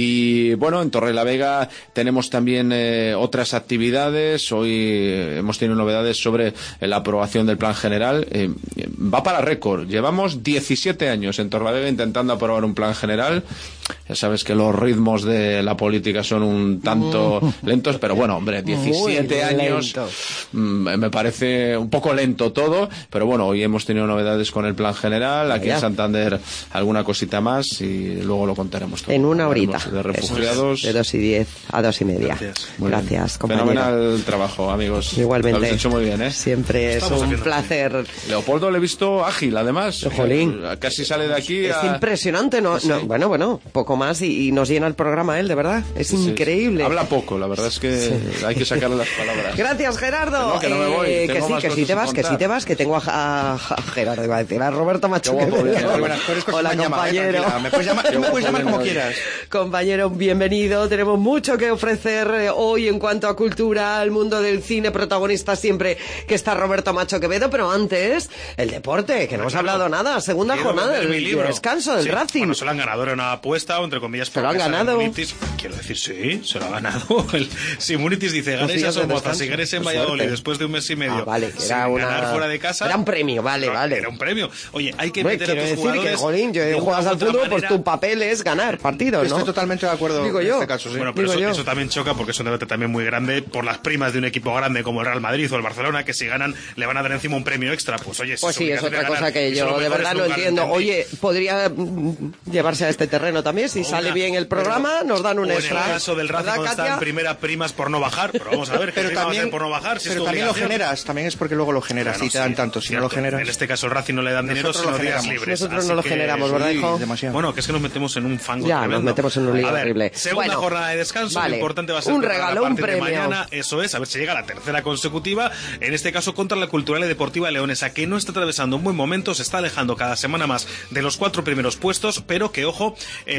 [SPEAKER 5] Y bueno, en Torrelavega tenemos también eh, otras actividades. Hoy hemos tenido novedades sobre la aprobación del plan general. Eh, va para récord. Llevamos diecisiete años en Torrelavega intentando aprobar un plan general. Ya sabes que los ritmos de la política son un tanto mm. lentos, pero bueno, hombre, diecisiete años mm, me parece un poco lento todo, pero bueno, hoy hemos tenido novedades con el plan general, aquí ya. en Santander alguna cosita más y luego lo contaremos todo.
[SPEAKER 1] En una horita.
[SPEAKER 5] De refugiados.
[SPEAKER 1] De dos y diez a dos y media.
[SPEAKER 2] Gracias.
[SPEAKER 1] Gracias, compañero.
[SPEAKER 5] Fenomenal trabajo, amigos.
[SPEAKER 1] Igualmente.
[SPEAKER 5] Lo habéis hecho muy bien, ¿eh?
[SPEAKER 1] Siempre Estamos es un placer.
[SPEAKER 5] Así. Leopoldo le he visto ágil, además.
[SPEAKER 1] Jolín.
[SPEAKER 5] Casi sale de aquí
[SPEAKER 1] Es
[SPEAKER 5] a...
[SPEAKER 1] impresionante, ¿no?
[SPEAKER 5] Sí.
[SPEAKER 1] no bueno, bueno, poco más y, y nos llena el programa él, de verdad. Es sí, increíble.
[SPEAKER 5] Sí. Habla poco, la verdad es que sí. hay que sacarle las palabras.
[SPEAKER 1] Gracias, Gerardo.
[SPEAKER 5] Que no, que no me voy.
[SPEAKER 1] Eh, que sí, que sí te vas,
[SPEAKER 5] contar.
[SPEAKER 1] que sí te vas, que tengo a, a, a Gerardo, iba a decir, a Roberto Macho.
[SPEAKER 6] Hola, compañero.
[SPEAKER 1] Llama,
[SPEAKER 6] me puedes llamar, tú me puedes llamar como quieras.
[SPEAKER 1] Compañero, bienvenido. Tenemos mucho que ofrecer hoy en cuanto a cultura, al mundo del cine, protagonista siempre que está Roberto Macho Quevedo, pero antes, el deporte, que no hemos hablado nada. Segunda
[SPEAKER 2] Quiero
[SPEAKER 1] jornada del
[SPEAKER 2] libro.
[SPEAKER 1] descanso del
[SPEAKER 2] sí,
[SPEAKER 1] Racing.
[SPEAKER 2] Bueno, se lo han ganado, era una apuesta, o entre comillas,
[SPEAKER 1] se lo han ganado.
[SPEAKER 2] Quiero decir, sí, se lo ha ganado. El Simunitis dice, ganéis a Somoza, si ganéis en Valladolid después de un mes y medio.
[SPEAKER 1] Ah, vale, que era
[SPEAKER 2] sin
[SPEAKER 1] una...
[SPEAKER 2] ganar fuera de casa.
[SPEAKER 1] Era un premio, vale,
[SPEAKER 2] no,
[SPEAKER 1] vale.
[SPEAKER 2] Era un premio. Oye, hay que
[SPEAKER 1] Bueno,
[SPEAKER 2] meter a tus
[SPEAKER 1] decir
[SPEAKER 2] jugadores.
[SPEAKER 1] Que, jolín, yo, juegas al fútbol, pues tu papel es ganar partidos, ¿no?
[SPEAKER 6] Estoy totalmente de acuerdo
[SPEAKER 1] Digo
[SPEAKER 6] en
[SPEAKER 1] yo.
[SPEAKER 6] este caso, sí.
[SPEAKER 2] Bueno, pero
[SPEAKER 1] Digo
[SPEAKER 2] eso,
[SPEAKER 1] yo.
[SPEAKER 2] eso también choca porque es un debate también muy grande por las primas de un equipo grande como el Real Madrid o el Barcelona, que si ganan le van a dar encima un premio extra. Pues oye,
[SPEAKER 1] Pues
[SPEAKER 2] si
[SPEAKER 1] sí, es otra cosa que yo de verdad no entiendo. Oye, podría mm, llevarse a este terreno también, si
[SPEAKER 2] Una,
[SPEAKER 1] sale bien el programa,
[SPEAKER 2] pero,
[SPEAKER 1] nos dan un
[SPEAKER 2] o
[SPEAKER 1] extra.
[SPEAKER 2] En el caso del Racing, cuando está en primera primas por no bajar, pero vamos a ver,
[SPEAKER 6] pero
[SPEAKER 2] ¿qué
[SPEAKER 6] también,
[SPEAKER 2] por no bajar? Si
[SPEAKER 6] pero también lo generas, también es porque luego lo generas
[SPEAKER 2] bueno,
[SPEAKER 6] y te dan
[SPEAKER 2] sí,
[SPEAKER 6] tanto. Si
[SPEAKER 2] cierto.
[SPEAKER 6] no lo generas.
[SPEAKER 2] En este caso el Racing no le dan dinero,
[SPEAKER 6] Nosotros
[SPEAKER 2] sino
[SPEAKER 6] lo
[SPEAKER 2] días
[SPEAKER 6] generamos.
[SPEAKER 2] libres.
[SPEAKER 1] Nosotros
[SPEAKER 2] Así
[SPEAKER 1] no lo
[SPEAKER 2] que,
[SPEAKER 1] generamos, ¿verdad,
[SPEAKER 6] sí,
[SPEAKER 1] hijo?
[SPEAKER 6] demasiado.
[SPEAKER 2] Bueno, que es que nos metemos en un fango
[SPEAKER 1] Ya,
[SPEAKER 2] tremendo.
[SPEAKER 1] nos metemos en un lío
[SPEAKER 2] a ver,
[SPEAKER 1] horrible.
[SPEAKER 2] Segunda
[SPEAKER 1] Bueno,
[SPEAKER 2] jornada de descanso,
[SPEAKER 1] vale.
[SPEAKER 2] lo importante va a ser
[SPEAKER 1] un
[SPEAKER 2] preparar
[SPEAKER 1] regalo,
[SPEAKER 2] la
[SPEAKER 1] un
[SPEAKER 2] parte de
[SPEAKER 1] premio.
[SPEAKER 2] mañana, eso es, a ver si llega la tercera consecutiva, en este caso contra la Cultural y Deportiva Leonesa, que no está atravesando un buen momento, se está alejando cada semana más de los cuatro primeros puestos, pero que, ojo, eh,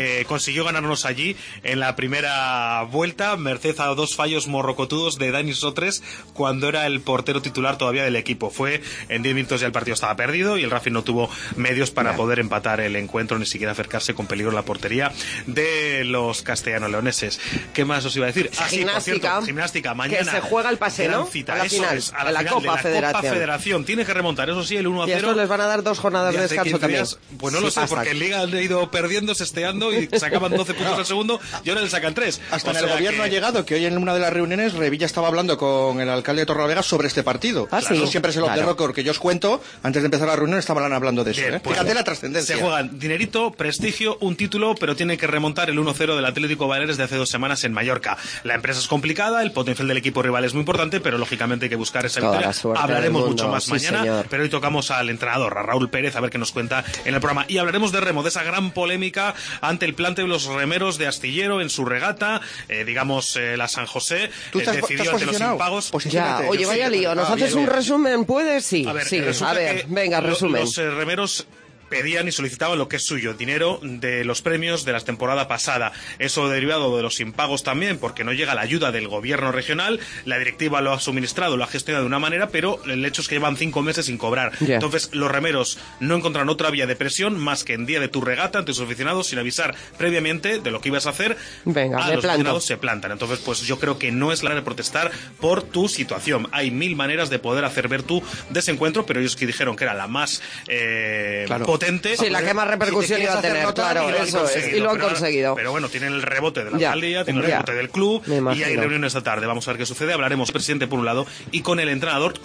[SPEAKER 2] que consiguió ganarnos allí en la primera vuelta, merced a dos fallos morrocotudos de Dani Sotres cuando era el portero titular todavía del equipo. Fue en diez minutos ya el partido estaba perdido y el Racing no tuvo medios para yeah. poder empatar el encuentro, ni siquiera acercarse con peligro a la portería de los castellano-leoneses. ¿Qué más os iba a decir? Ah, sí, por cierto, gimnástica, mañana.
[SPEAKER 1] Que se juega el pase, ¿no?
[SPEAKER 2] Cita.
[SPEAKER 1] A la
[SPEAKER 2] Eso
[SPEAKER 1] final,
[SPEAKER 2] es, a
[SPEAKER 1] a
[SPEAKER 2] la,
[SPEAKER 1] la
[SPEAKER 2] final
[SPEAKER 1] Copa
[SPEAKER 2] de la
[SPEAKER 1] Federación.
[SPEAKER 2] Copa Federación. Tiene que remontar, eso sí, el uno a cero.
[SPEAKER 1] Y estos les van a dar dos jornadas de descanso también.
[SPEAKER 2] Pues no lo
[SPEAKER 1] sí,
[SPEAKER 2] sé,
[SPEAKER 1] pasa.
[SPEAKER 2] porque en Liga han ido perdiendo, sesteando y sacaban doce puntos al segundo y ahora le sacan tres.
[SPEAKER 6] Hasta
[SPEAKER 2] o
[SPEAKER 6] en el gobierno
[SPEAKER 2] que...
[SPEAKER 6] ha llegado que hoy en una de las reuniones Revilla estaba hablando con el alcalde de Torrelavega sobre este partido.
[SPEAKER 1] Ah,
[SPEAKER 6] claro,
[SPEAKER 1] sí.
[SPEAKER 6] Siempre es el off the record que yo os cuento. Antes de empezar la reunión estaban hablando de eso.
[SPEAKER 2] Bien,
[SPEAKER 6] ¿eh?
[SPEAKER 2] pues,
[SPEAKER 6] Fíjate la trascendencia.
[SPEAKER 2] Se juegan dinerito, prestigio, un título, pero tiene que remontar el uno cero del Atlético Baleares de hace dos semanas en Mallorca. La empresa es complicada, el potencial del equipo rival es muy importante, pero lógicamente hay que buscar esa
[SPEAKER 1] Toda
[SPEAKER 2] victoria. Hablaremos mucho más
[SPEAKER 1] sí,
[SPEAKER 2] mañana,
[SPEAKER 1] señor.
[SPEAKER 2] pero hoy tocamos al entrenador, a Raúl Pérez, a ver qué nos cuenta en el programa. Y hablaremos de remo, de esa gran polémica ante el plante de los remeros de Astillero en su regata, eh, digamos, eh, la San José,
[SPEAKER 6] ¿Tú
[SPEAKER 2] eh,
[SPEAKER 6] te has,
[SPEAKER 2] decidió
[SPEAKER 6] te has
[SPEAKER 2] ante los impagos.
[SPEAKER 1] Ya, oye, vaya lío, ¿nos
[SPEAKER 6] ah,
[SPEAKER 1] haces
[SPEAKER 6] bien,
[SPEAKER 1] un
[SPEAKER 6] bien.
[SPEAKER 1] resumen? ¿Puedes? Sí,
[SPEAKER 2] A ver,
[SPEAKER 1] sí,
[SPEAKER 2] resulta
[SPEAKER 1] a ver,
[SPEAKER 2] que
[SPEAKER 1] venga,
[SPEAKER 2] lo-
[SPEAKER 1] resumen.
[SPEAKER 2] Los eh, remeros pedían y solicitaban lo que es suyo, dinero de los premios de la temporada pasada. Eso derivado de los impagos también, porque no llega la ayuda del gobierno regional, la directiva lo ha suministrado, lo ha gestionado de una manera, pero el hecho es que llevan cinco meses sin cobrar.
[SPEAKER 1] Yeah.
[SPEAKER 2] Entonces, los remeros no encontraron otra vía de presión más que en día de tu regata ante sus aficionados, sin avisar previamente de lo que ibas a hacer.
[SPEAKER 1] Venga,
[SPEAKER 2] a
[SPEAKER 1] me
[SPEAKER 2] los
[SPEAKER 1] planto.
[SPEAKER 2] aficionados se plantan. Entonces, pues yo creo que no es la hora de protestar por tu situación. Hay mil maneras de poder hacer ver tu desencuentro, pero ellos que dijeron que era la más eh,
[SPEAKER 6] Claro.
[SPEAKER 2] potente.
[SPEAKER 1] Sí, la que más repercusión
[SPEAKER 6] si te
[SPEAKER 1] iba a
[SPEAKER 6] quieres
[SPEAKER 1] tener,
[SPEAKER 6] hacer notar,
[SPEAKER 1] claro,
[SPEAKER 6] y lo han
[SPEAKER 1] eso es,
[SPEAKER 6] conseguido,
[SPEAKER 1] y lo han
[SPEAKER 2] pero ahora-
[SPEAKER 1] conseguido.
[SPEAKER 2] Pero bueno, tienen el rebote de la
[SPEAKER 1] Ya,
[SPEAKER 2] alcaldía, tienen el
[SPEAKER 1] ya.
[SPEAKER 2] rebote del club
[SPEAKER 1] Me
[SPEAKER 2] y
[SPEAKER 1] imagino.
[SPEAKER 2] hay reunión esta tarde. Vamos a ver qué sucede. Hablaremos presidente por un lado y con el entrenador.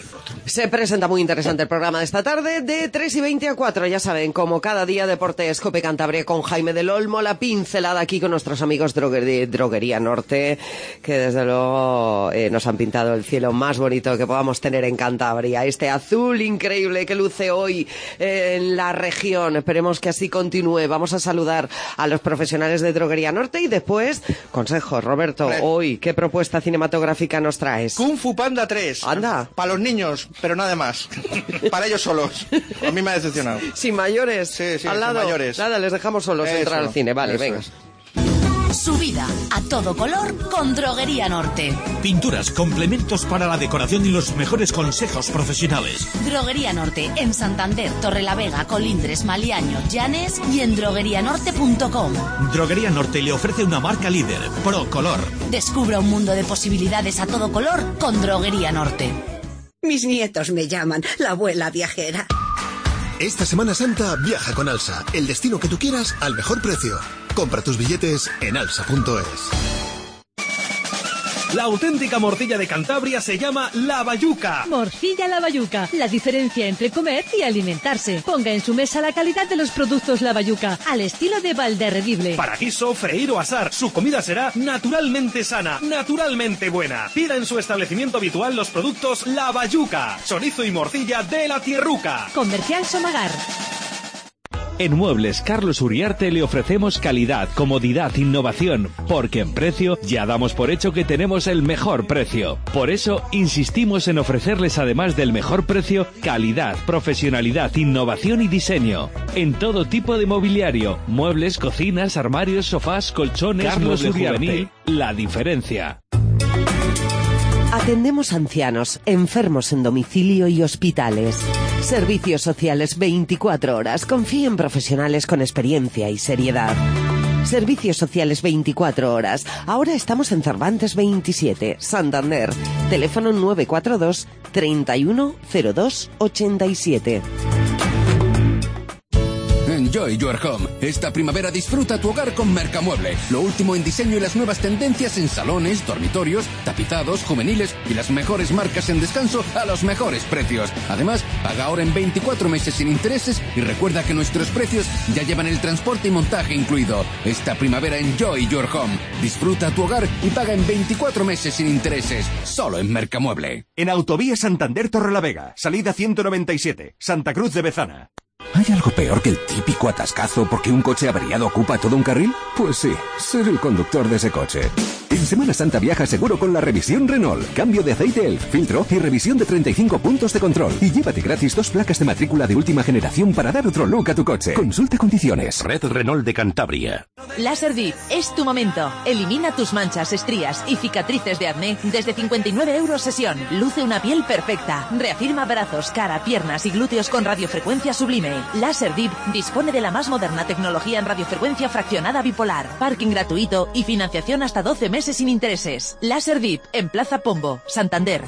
[SPEAKER 1] Se presenta muy interesante el programa de esta tarde, de tres y veinte a cuatro, ya saben, como cada día, Deportes Cope Cantabria con Jaime del Olmo, la pincelada aquí con nuestros amigos droguer- de Droguería Norte, que desde luego eh, nos han pintado el cielo más bonito que podamos tener en Cantabria, este azul increíble que luce hoy eh, en la región. Esperemos que así continúe. Vamos a saludar a los profesionales de Droguería Norte y después, consejos. Roberto,
[SPEAKER 6] Hombre.
[SPEAKER 1] hoy, ¿qué propuesta cinematográfica nos traes?
[SPEAKER 6] Kung Fu Panda tres.
[SPEAKER 1] Anda.
[SPEAKER 6] Para los niños, pero nada más. Para ellos solos. A mí me ha decepcionado.
[SPEAKER 1] Sin mayores,
[SPEAKER 6] Sí, sí,
[SPEAKER 1] al
[SPEAKER 6] sin
[SPEAKER 1] lado.
[SPEAKER 6] mayores.
[SPEAKER 1] Nada, les dejamos solos
[SPEAKER 6] Eso,
[SPEAKER 1] entrar al cine. Vale,
[SPEAKER 6] eso
[SPEAKER 1] venga.
[SPEAKER 6] es.
[SPEAKER 7] Su vida a todo color con Droguería Norte.
[SPEAKER 8] Pinturas, complementos para la decoración y los mejores consejos profesionales.
[SPEAKER 7] Droguería Norte en Santander, Torrelavega, Colindres, Maliaño, Llanes y en droguería norte punto com.
[SPEAKER 8] Droguería Norte le ofrece una marca líder, Pro Color.
[SPEAKER 7] Descubra un mundo de posibilidades a todo color con Droguería Norte.
[SPEAKER 9] Mis nietos me llaman la abuela viajera.
[SPEAKER 10] Esta Semana Santa viaja con Alsa, el destino que tú quieras al mejor precio. Compra tus billetes en alsa punto es.
[SPEAKER 2] La auténtica morcilla de Cantabria se llama La Bayuca.
[SPEAKER 11] Morcilla La Bayuca, la diferencia entre comer y alimentarse. Ponga en su mesa la calidad de los productos La Bayuca, al estilo de Valderredible.
[SPEAKER 2] Para guiso, freír o asar, su comida será naturalmente sana, naturalmente buena. Pida en su establecimiento habitual los productos La Bayuca, chorizo y morcilla de la tierruca.
[SPEAKER 11] Comercial Somagar.
[SPEAKER 12] En Muebles Carlos Uriarte le ofrecemos calidad, comodidad, innovación, porque en precio ya damos por hecho que tenemos el mejor precio. Por eso insistimos en ofrecerles, además del mejor precio, calidad, profesionalidad, innovación y diseño. En todo tipo de mobiliario, muebles, cocinas, armarios, sofás, colchones, Carlos mueble Uriarte, juvenil, la diferencia.
[SPEAKER 1] Atendemos ancianos, enfermos en domicilio y hospitales. Servicios sociales veinticuatro horas. Confíe en profesionales con experiencia y seriedad. Servicios sociales veinticuatro horas. Ahora estamos en Cervantes veintisiete, Santander. Teléfono nueve cuatro dos, treinta y uno, cero dos, ochenta y siete.
[SPEAKER 13] Enjoy your home. Esta primavera disfruta tu hogar con Mercamueble. Lo último en diseño y las nuevas tendencias en salones, dormitorios, tapizados, juveniles y las mejores marcas en descanso a los mejores precios. Además, paga ahora en veinticuatro meses sin intereses y recuerda que nuestros precios ya llevan el transporte y montaje incluido. Esta primavera enjoy your home. Disfruta tu hogar y paga en veinticuatro meses sin intereses. Solo en Mercamueble.
[SPEAKER 14] En Autovía Santander Torrelavega, salida ciento noventa y siete, Santa Cruz de Bezana.
[SPEAKER 13] ¿Hay algo peor que el típico atascazo porque un coche averiado ocupa todo un carril? Pues sí, ser el conductor de ese coche. En Semana Santa viaja seguro con la revisión Renault. Cambio de aceite Elf, filtro y revisión de treinta y cinco puntos de control. Y llévate gratis dos placas de matrícula de última generación para dar otro look a tu coche. Consulta condiciones.
[SPEAKER 14] Red Renault de Cantabria.
[SPEAKER 15] Laser es tu momento. Elimina tus manchas, estrías y cicatrices de acné desde cincuenta y nueve euros sesión. Luce una piel perfecta. Reafirma brazos, cara, piernas y glúteos con radiofrecuencia sublime. Laser dispone de la más moderna tecnología en radiofrecuencia fraccionada bipolar, parking gratuito y financiación hasta doce meses sin intereses. Laser en Plaza Pombo, Santander.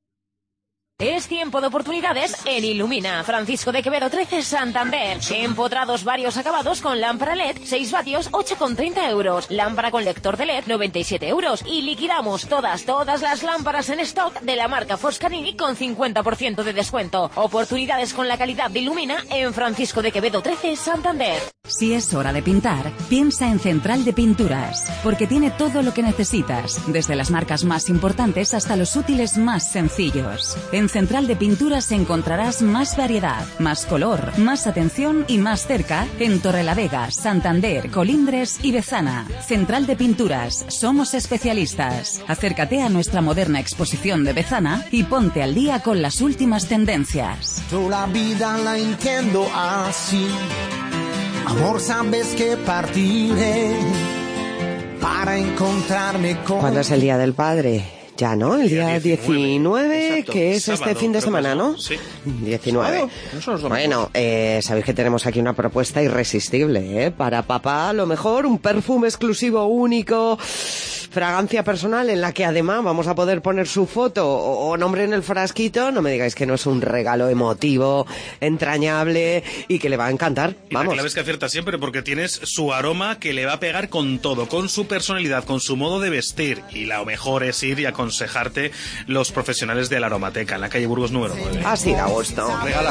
[SPEAKER 4] Es tiempo de oportunidades en Ilumina. Francisco de Quevedo trece, Santander. Empotrados varios acabados con lámpara L E D, seis vatios, ocho con treinta euros. Lámpara con lector de L E D, noventa y siete euros. Y liquidamos todas, todas las lámparas en stock de la marca Foscanini con cincuenta por ciento de descuento. Oportunidades con la calidad de Ilumina en Francisco de Quevedo trece, Santander.
[SPEAKER 16] Si es hora de pintar, piensa en Central de Pinturas, porque tiene todo lo que necesitas, desde las marcas más importantes hasta los útiles más sencillos. En Central de Pinturas encontrarás más variedad, más color, más atención y más cerca en Torrelavega, Santander, Colindres y Bezana. Central de Pinturas, somos especialistas. Acércate a nuestra moderna exposición de Bezana y ponte al día con las últimas tendencias.
[SPEAKER 17] Yo la vida la entiendo así. Amor, sabes que partiré para encontrarme con...
[SPEAKER 1] ¿Cuándo es el Día del Padre? Ya, ¿no? El día diecinueve, exacto, que es sábado, este fin de semana, ¿no? Sí. diecinueve. Bueno, eh, sabéis que tenemos aquí una propuesta irresistible, ¿eh? Para papá, a lo mejor, un perfume exclusivo único, fragancia personal en la que además vamos a poder poner su foto o, o nombre en el frasquito. No me digáis que no es un regalo emotivo, entrañable y que le va a encantar. Vamos.
[SPEAKER 2] Y la clave es que acierta siempre porque tienes su aroma que le va a pegar con todo, con su personalidad, con su modo de vestir. Y lo mejor es ir y aconsejarte los profesionales de la Aromateca en la calle Burgos número nueve.
[SPEAKER 1] Así da gusto.
[SPEAKER 2] Regala.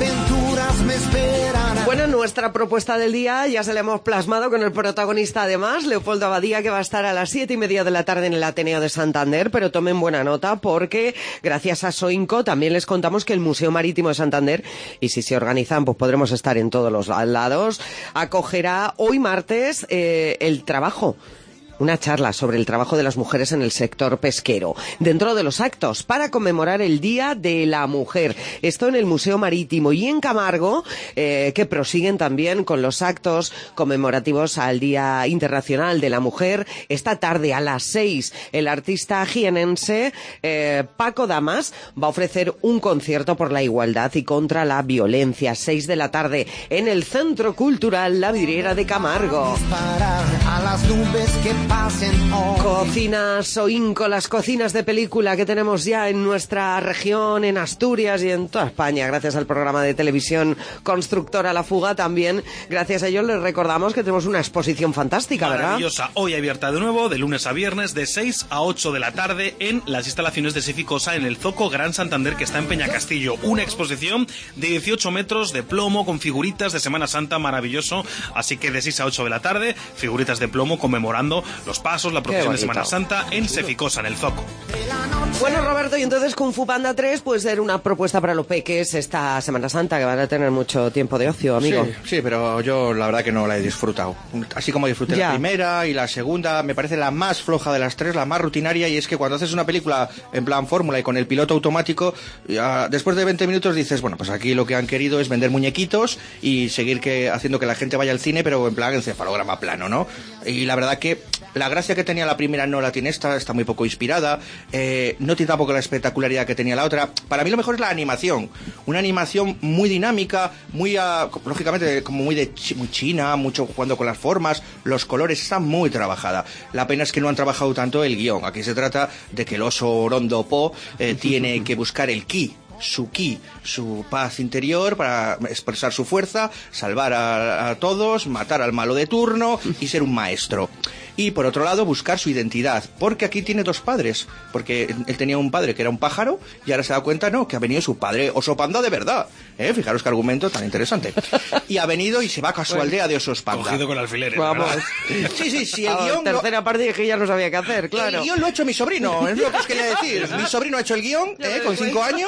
[SPEAKER 1] Bueno, nuestra propuesta del día ya se la hemos plasmado con el protagonista además, Leopoldo Abadía, que va a estar a las siete y media de la tarde en el Ateneo de Santander, pero tomen buena nota porque gracias a Soinco también les contamos que el Museo Marítimo de Santander, y si se organizan pues podremos estar en todos los lados, acogerá hoy martes eh, el trabajo. Una charla sobre el trabajo de las mujeres en el sector pesquero, dentro de los actos para conmemorar el Día de la Mujer. Esto en el Museo Marítimo y en Camargo, eh, que prosiguen también con los actos conmemorativos al Día Internacional de la Mujer. Esta tarde a las seis, el artista jienense eh, Paco Damas va a ofrecer un concierto por la igualdad y contra la violencia. Seis de la tarde en el Centro Cultural La Vidriera de Camargo.
[SPEAKER 17] A las nubes que
[SPEAKER 1] Cocinas Soinco, las cocinas de película que tenemos ya en nuestra región, en Asturias y en toda España, gracias al programa de televisión Constructora La Fuga. También, gracias a ellos, les recordamos que tenemos una exposición fantástica, ¿verdad?
[SPEAKER 2] Maravillosa, hoy abierta de nuevo, de lunes a viernes, de seis a ocho de la tarde, en las instalaciones de Sificosa, en el Zoco Gran Santander, que está en Peñacastillo. Una exposición de dieciocho metros de plomo, con figuritas de Semana Santa, maravilloso. Así que de seis a ocho de la tarde, figuritas de plomo conmemorando los pasos, la procesión de Semana Santa en Seficosa, en el Zoco.
[SPEAKER 1] Bueno, Roberto, y entonces Kung Fu Panda tres puede ser una propuesta para los peques esta Semana Santa, que van a tener mucho tiempo de ocio, amigo.
[SPEAKER 6] Sí, sí, pero yo la verdad que no la he disfrutado. Así como disfruté ya la primera y la segunda, me parece la más floja de las tres, la más rutinaria, y es que cuando haces una película en plan fórmula y con el piloto automático, ya después de veinte minutos dices, bueno, pues aquí lo que han querido es vender muñequitos y seguir que haciendo que la gente vaya al cine, pero en plan encefalograma plano, ¿no? Y la verdad que la gracia que tenía la primera no la tiene esta, está muy poco inspirada, eh, no tiene tampoco la espectacularidad que tenía la otra. Para mí lo mejor es la animación, una animación muy dinámica, muy, uh, lógicamente, como muy de chi muy china, mucho jugando con las formas, los colores, está muy trabajada. La pena es que no han trabajado tanto el guión. Aquí se trata de que el oso Orondo Po eh, tiene que buscar el ki, su ki, su paz interior para expresar su fuerza, salvar a, a todos, matar al malo de turno y ser un maestro. Y por otro lado buscar su identidad, porque aquí tiene dos padres, porque él tenía un padre que era un pájaro y ahora se da cuenta, no, que ha venido su padre oso panda de verdad, ¿eh? Fijaros qué argumento tan interesante. Y ha venido y se va a su aldea de osos panda.
[SPEAKER 2] Cogido con alfileres.
[SPEAKER 1] Vamos.
[SPEAKER 6] Sí, sí, sí, el guión...
[SPEAKER 1] Tercera lo... parte que ya no sabía qué hacer, claro.
[SPEAKER 6] El guión lo ha hecho mi sobrino, es lo que os quería decir. Mi sobrino ha hecho el guión, ¿eh? Con cinco años,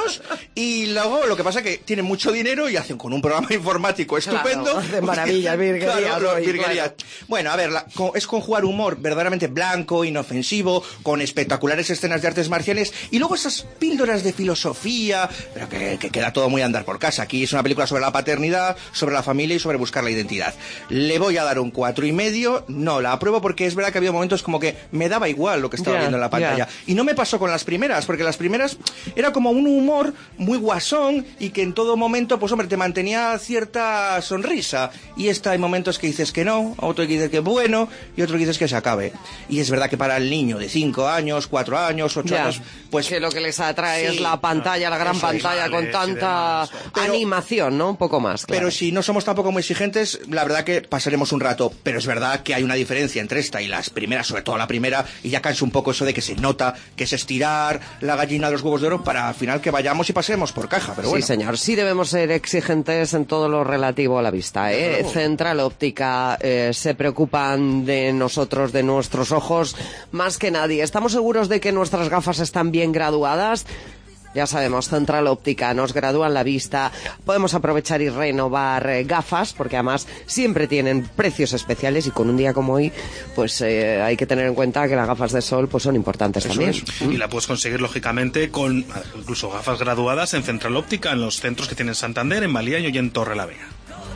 [SPEAKER 6] Y luego lo que pasa es que tienen mucho dinero y hacen con un programa informático estupendo.
[SPEAKER 1] Claro, hacen maravillas, virguerías.
[SPEAKER 6] Claro,
[SPEAKER 1] hoy,
[SPEAKER 6] virguerías.
[SPEAKER 1] claro.
[SPEAKER 6] Bueno, a ver, la, con, es conjugar humor verdaderamente blanco, inofensivo, con espectaculares escenas de artes marciales y luego esas píldoras de filosofía, pero que, que queda todo muy a andar por casa. Aquí es una película sobre la paternidad, sobre la familia y sobre buscar la identidad. Le voy a dar un cuatro y medio. No, la apruebo porque es verdad que había momentos como que me daba igual lo que estaba
[SPEAKER 1] yeah,
[SPEAKER 6] viendo en la pantalla.
[SPEAKER 1] yeah.
[SPEAKER 6] Y no me pasó con las primeras, porque las primeras era como un humor muy guasón y que en todo momento, pues hombre, te mantenía cierta sonrisa. Y esta hay momentos que dices que no, otro que dices que bueno y otro que dices que se acabe. Y es verdad que para el niño de cinco años, cuatro años, ocho
[SPEAKER 1] Ya,
[SPEAKER 6] años, pues
[SPEAKER 1] que lo que les atrae
[SPEAKER 6] sí,
[SPEAKER 1] es la pantalla, la gran
[SPEAKER 6] eso es,
[SPEAKER 1] pantalla con
[SPEAKER 6] vale,
[SPEAKER 1] tanta
[SPEAKER 6] Pero-
[SPEAKER 1] animación, ¿no? Un poco más, claro.
[SPEAKER 6] Pero si no somos tampoco muy exigentes, la verdad que pasaremos un rato. Pero es verdad que hay una diferencia entre esta y las primeras, sobre todo la primera, y ya cansa un poco eso de que se nota que es estirar la gallina de los huevos de oro para al final que vayamos y pasemos por caja. Pero bueno.
[SPEAKER 1] Sí, señor. Sí debemos ser exigentes en todo lo relativo a la vista, ¿eh? Central Óptica eh, se preocupan de nosotros, de nuestros ojos, más que nadie. ¿Estamos seguros de que nuestras gafas están bien graduadas? Ya sabemos, Central Óptica nos gradúan la vista. Podemos aprovechar y renovar eh, gafas, porque además siempre tienen precios especiales y con un día como hoy, pues eh, hay que tener en cuenta que las gafas de sol pues son importantes
[SPEAKER 2] Eso
[SPEAKER 1] también.
[SPEAKER 2] es. Y la puedes conseguir, lógicamente, con incluso gafas graduadas en Central Óptica, en los centros que tienen en Santander, en Maliaño y en Torrelavega.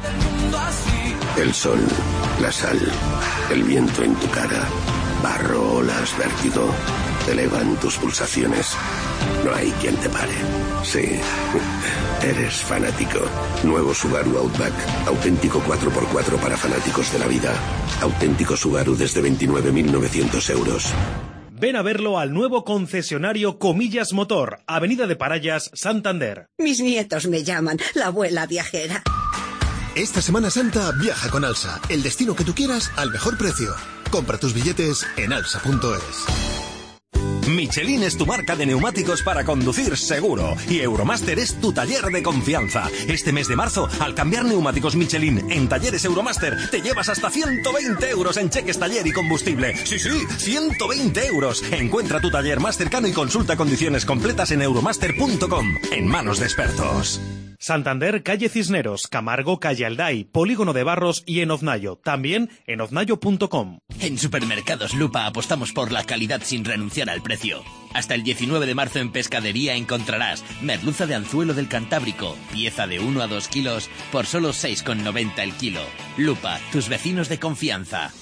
[SPEAKER 14] El sol, la sal, el viento en tu cara, barro, olas, vértigo, elevan tus pulsaciones. No hay quien te pare. Sí, eres fanático. Nuevo Subaru Outback, auténtico cuatro por cuatro para fanáticos de la vida. Auténtico Subaru desde veintinueve mil novecientos euros.
[SPEAKER 2] Ven a verlo al nuevo concesionario Comillas Motor, Avenida de Parayas, Santander.
[SPEAKER 9] Mis nietos me llaman la abuela viajera.
[SPEAKER 10] Esta Semana Santa viaja con Alsa, el destino que tú quieras al mejor precio. Compra tus billetes en alsa punto es.
[SPEAKER 18] Michelin es tu marca de neumáticos para conducir seguro y Euromaster es tu taller de confianza. Este mes de marzo, al cambiar neumáticos Michelin en talleres Euromaster, te llevas hasta ciento veinte euros en cheques taller y combustible. Sí, sí, ciento veinte euros. Encuentra tu taller más cercano y consulta condiciones completas en euromaster punto com. En manos de expertos.
[SPEAKER 2] Santander, calle Cisneros, Camargo, calle Alday, Polígono de Barros y en Oznayo. También en oznayo punto com.
[SPEAKER 19] En Supermercados Lupa apostamos por la calidad sin renunciar al precio. Hasta el diecinueve de marzo en Pescadería encontrarás merluza de anzuelo del Cantábrico, pieza de uno a dos kilos por solo seis con noventa el kilo. Lupa, tus vecinos de confianza.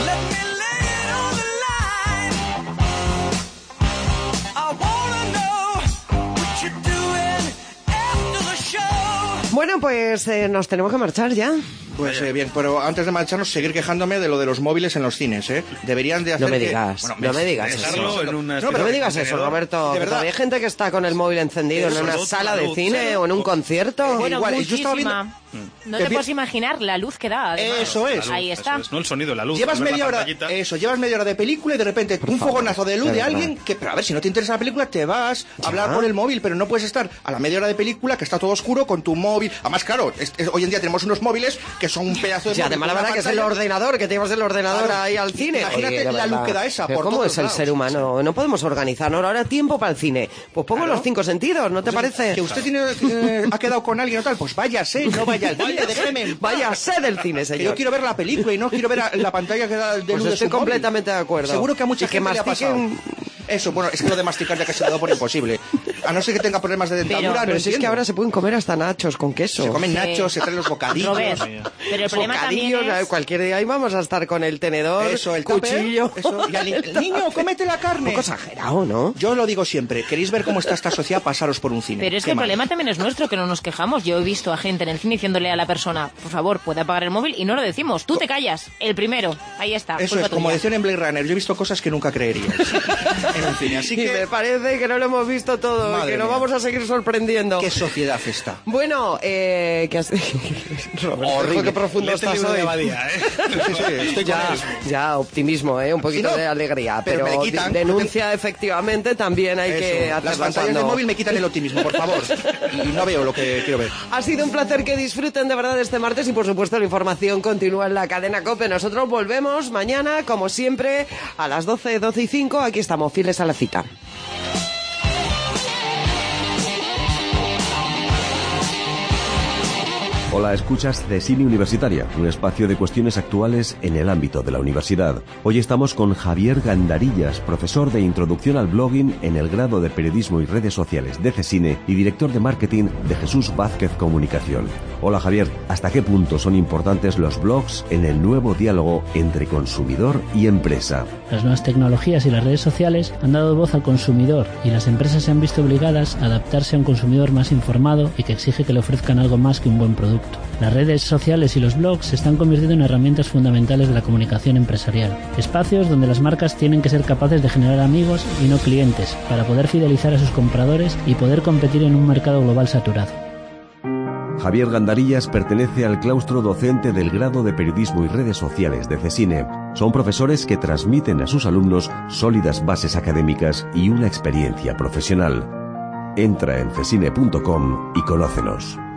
[SPEAKER 1] Bueno, pues eh, nos tenemos que marchar ya.
[SPEAKER 6] Pues eh, bien, pero antes de marcharnos, seguir quejándome de lo de los móviles en los cines, ¿eh? Deberían de hacer
[SPEAKER 1] No me
[SPEAKER 6] que-
[SPEAKER 1] digas,
[SPEAKER 6] bueno,
[SPEAKER 1] no me digas
[SPEAKER 6] dejarlo
[SPEAKER 1] eso.
[SPEAKER 6] en una
[SPEAKER 1] No,
[SPEAKER 6] especie
[SPEAKER 1] pero no me
[SPEAKER 6] de
[SPEAKER 1] digas eso,
[SPEAKER 6] contenedor.
[SPEAKER 1] Roberto.
[SPEAKER 6] De
[SPEAKER 1] que
[SPEAKER 6] verdad.
[SPEAKER 1] todavía hay gente que está con el móvil encendido
[SPEAKER 6] Eso,
[SPEAKER 1] en una
[SPEAKER 6] luz,
[SPEAKER 1] sala
[SPEAKER 6] la
[SPEAKER 1] de
[SPEAKER 6] luz,
[SPEAKER 1] cine
[SPEAKER 6] sí.
[SPEAKER 1] o en un concierto.
[SPEAKER 4] Bueno,
[SPEAKER 6] igual, yo
[SPEAKER 4] muchísima.
[SPEAKER 6] estaba viendo-
[SPEAKER 4] No
[SPEAKER 6] Que
[SPEAKER 4] te
[SPEAKER 6] pi-
[SPEAKER 4] puedes imaginar la luz que da. además.
[SPEAKER 6] Eso es.
[SPEAKER 4] Ahí está.
[SPEAKER 2] No el sonido, la luz.
[SPEAKER 6] Llevas
[SPEAKER 2] al ver
[SPEAKER 6] media
[SPEAKER 2] la
[SPEAKER 6] hora,
[SPEAKER 2] pantallita.
[SPEAKER 6] eso, llevas media hora de película y de repente un
[SPEAKER 1] favor,
[SPEAKER 6] fogonazo de luz
[SPEAKER 1] de
[SPEAKER 6] de
[SPEAKER 1] verdad.
[SPEAKER 6] alguien que, pero a ver, si no te interesa la película, te vas a hablar por el móvil, pero no puedes estar a la media hora de película que está todo oscuro con tu móvil. Además, claro, es- es- hoy en día tenemos unos móviles que son un pedazo de
[SPEAKER 1] Y además la
[SPEAKER 6] móvil con
[SPEAKER 1] verdad
[SPEAKER 6] una
[SPEAKER 1] que es el
[SPEAKER 6] pantalla.
[SPEAKER 1] ordenador, que te llevas el ordenador
[SPEAKER 6] Claro.
[SPEAKER 1] ahí al cine.
[SPEAKER 6] Imagínate
[SPEAKER 1] Oye, de
[SPEAKER 6] la luz
[SPEAKER 1] verdad.
[SPEAKER 6] que da esa
[SPEAKER 1] Pero
[SPEAKER 6] por
[SPEAKER 1] ¿cómo
[SPEAKER 6] todos
[SPEAKER 1] es el
[SPEAKER 6] lados?
[SPEAKER 1] ser humano? No podemos organizarnos. Ahora tiempo para el cine. Pues pongo
[SPEAKER 6] Claro.
[SPEAKER 1] los cinco sentidos, ¿no te
[SPEAKER 6] Pues,
[SPEAKER 1] parece?
[SPEAKER 6] Que usted tiene, eh, ha quedado con alguien o tal, pues váyase, no vaya al cine, déjeme en paz.
[SPEAKER 1] Váyase del cine,
[SPEAKER 6] Que
[SPEAKER 1] señor.
[SPEAKER 6] yo quiero ver la película y no quiero ver a- la pantalla que da de
[SPEAKER 1] Pues
[SPEAKER 6] luz de
[SPEAKER 1] estoy
[SPEAKER 6] su móvil.
[SPEAKER 1] completamente de acuerdo.
[SPEAKER 6] Seguro que a mucha
[SPEAKER 1] Y que
[SPEAKER 6] gente le ha pasado.
[SPEAKER 1] mastiquen-
[SPEAKER 6] Eso, bueno, es que lo de masticar ya que se ha dado por imposible. A no ser que tenga problemas de dentadura,
[SPEAKER 1] Pero,
[SPEAKER 6] no
[SPEAKER 1] pero si es que
[SPEAKER 6] entiendo.
[SPEAKER 1] ahora se pueden comer hasta nachos con queso.
[SPEAKER 6] Se comen
[SPEAKER 4] Sí.
[SPEAKER 6] nachos, se traen los bocadillos.
[SPEAKER 4] Robert, pero el problema también
[SPEAKER 1] Bocadillos,
[SPEAKER 4] es...
[SPEAKER 1] cualquier día ahí vamos a estar con el tenedor,
[SPEAKER 6] Eso, el tupper,
[SPEAKER 1] cuchillo.
[SPEAKER 6] eso. Y al ni- el niño, cómete la carne.
[SPEAKER 1] Un poco exagerado, ¿no?
[SPEAKER 6] Yo lo digo siempre, queréis ver cómo está esta sociedad, pasaros por un cine.
[SPEAKER 4] Pero es
[SPEAKER 6] Qué
[SPEAKER 4] que el
[SPEAKER 6] mal.
[SPEAKER 4] problema también es nuestro, que no nos quejamos. Yo he visto a gente en el cine diciéndole a la persona, por favor, puede apagar el móvil, y no lo decimos. Tú te callas. El primero. Ahí está.
[SPEAKER 6] Eso
[SPEAKER 4] culpa
[SPEAKER 6] es, como
[SPEAKER 4] tuya.
[SPEAKER 6] decían en Blade Runner, yo he visto cosas que nunca creerías en un cine. Así
[SPEAKER 1] Y me
[SPEAKER 6] que,
[SPEAKER 1] parece que no lo hemos visto todo y
[SPEAKER 6] Madre
[SPEAKER 1] que nos
[SPEAKER 6] mía.
[SPEAKER 1] vamos a seguir sorprendiendo.
[SPEAKER 6] ¿qué sociedad está?
[SPEAKER 1] Bueno, eh... ¿qué has... Roberto,
[SPEAKER 6] Horrible.
[SPEAKER 1] qué profundo
[SPEAKER 2] Léete el
[SPEAKER 1] estás
[SPEAKER 2] libro de
[SPEAKER 1] hoy.
[SPEAKER 2] Abadía, ¿eh?
[SPEAKER 6] Sí, sí, estoy con
[SPEAKER 1] Ya,
[SPEAKER 6] él.
[SPEAKER 1] ya, optimismo, ¿eh? Un poquito
[SPEAKER 6] Sí, no,
[SPEAKER 1] de alegría.
[SPEAKER 6] pero
[SPEAKER 1] Pero,
[SPEAKER 6] me le quitan.
[SPEAKER 1] de- denuncia, efectivamente, también hay que
[SPEAKER 6] Eso,
[SPEAKER 1] hacer
[SPEAKER 6] las pantallas del móvil me quitan el optimismo, por favor. Y no veo lo que quiero ver.
[SPEAKER 1] Ha sido un placer que disfruten de verdad este martes y, por supuesto, la información continúa en la cadena COPE. Nosotros volvemos mañana, como siempre, a las doce, doce y cinco. Aquí estamos, fieles a la cita.
[SPEAKER 20] Hola, escuchas Cecine Universitaria, un espacio de cuestiones actuales en el ámbito de la universidad. Hoy estamos con Javier Gandarillas, profesor de Introducción al Blogging en el grado de Periodismo y Redes Sociales de Cecine y director de Marketing de Jesús Vázquez Comunicación. Hola Javier, ¿hasta qué punto son importantes los blogs en el nuevo diálogo entre consumidor y empresa?
[SPEAKER 21] Las nuevas tecnologías y las redes sociales han dado voz al consumidor y las empresas se han visto obligadas a adaptarse a un consumidor más informado y que exige que le ofrezcan algo más que un buen producto. Las redes sociales y los blogs se están convirtiendo en herramientas fundamentales de la comunicación empresarial. Espacios donde las marcas tienen que ser capaces de generar amigos y no clientes para poder fidelizar a sus compradores y poder competir en un mercado global saturado.
[SPEAKER 20] Javier Gandarillas pertenece al claustro docente del grado de Periodismo y Redes Sociales de Cecine. Son profesores que transmiten a sus alumnos sólidas bases académicas y una experiencia profesional. Entra en cecine punto com y conócenos.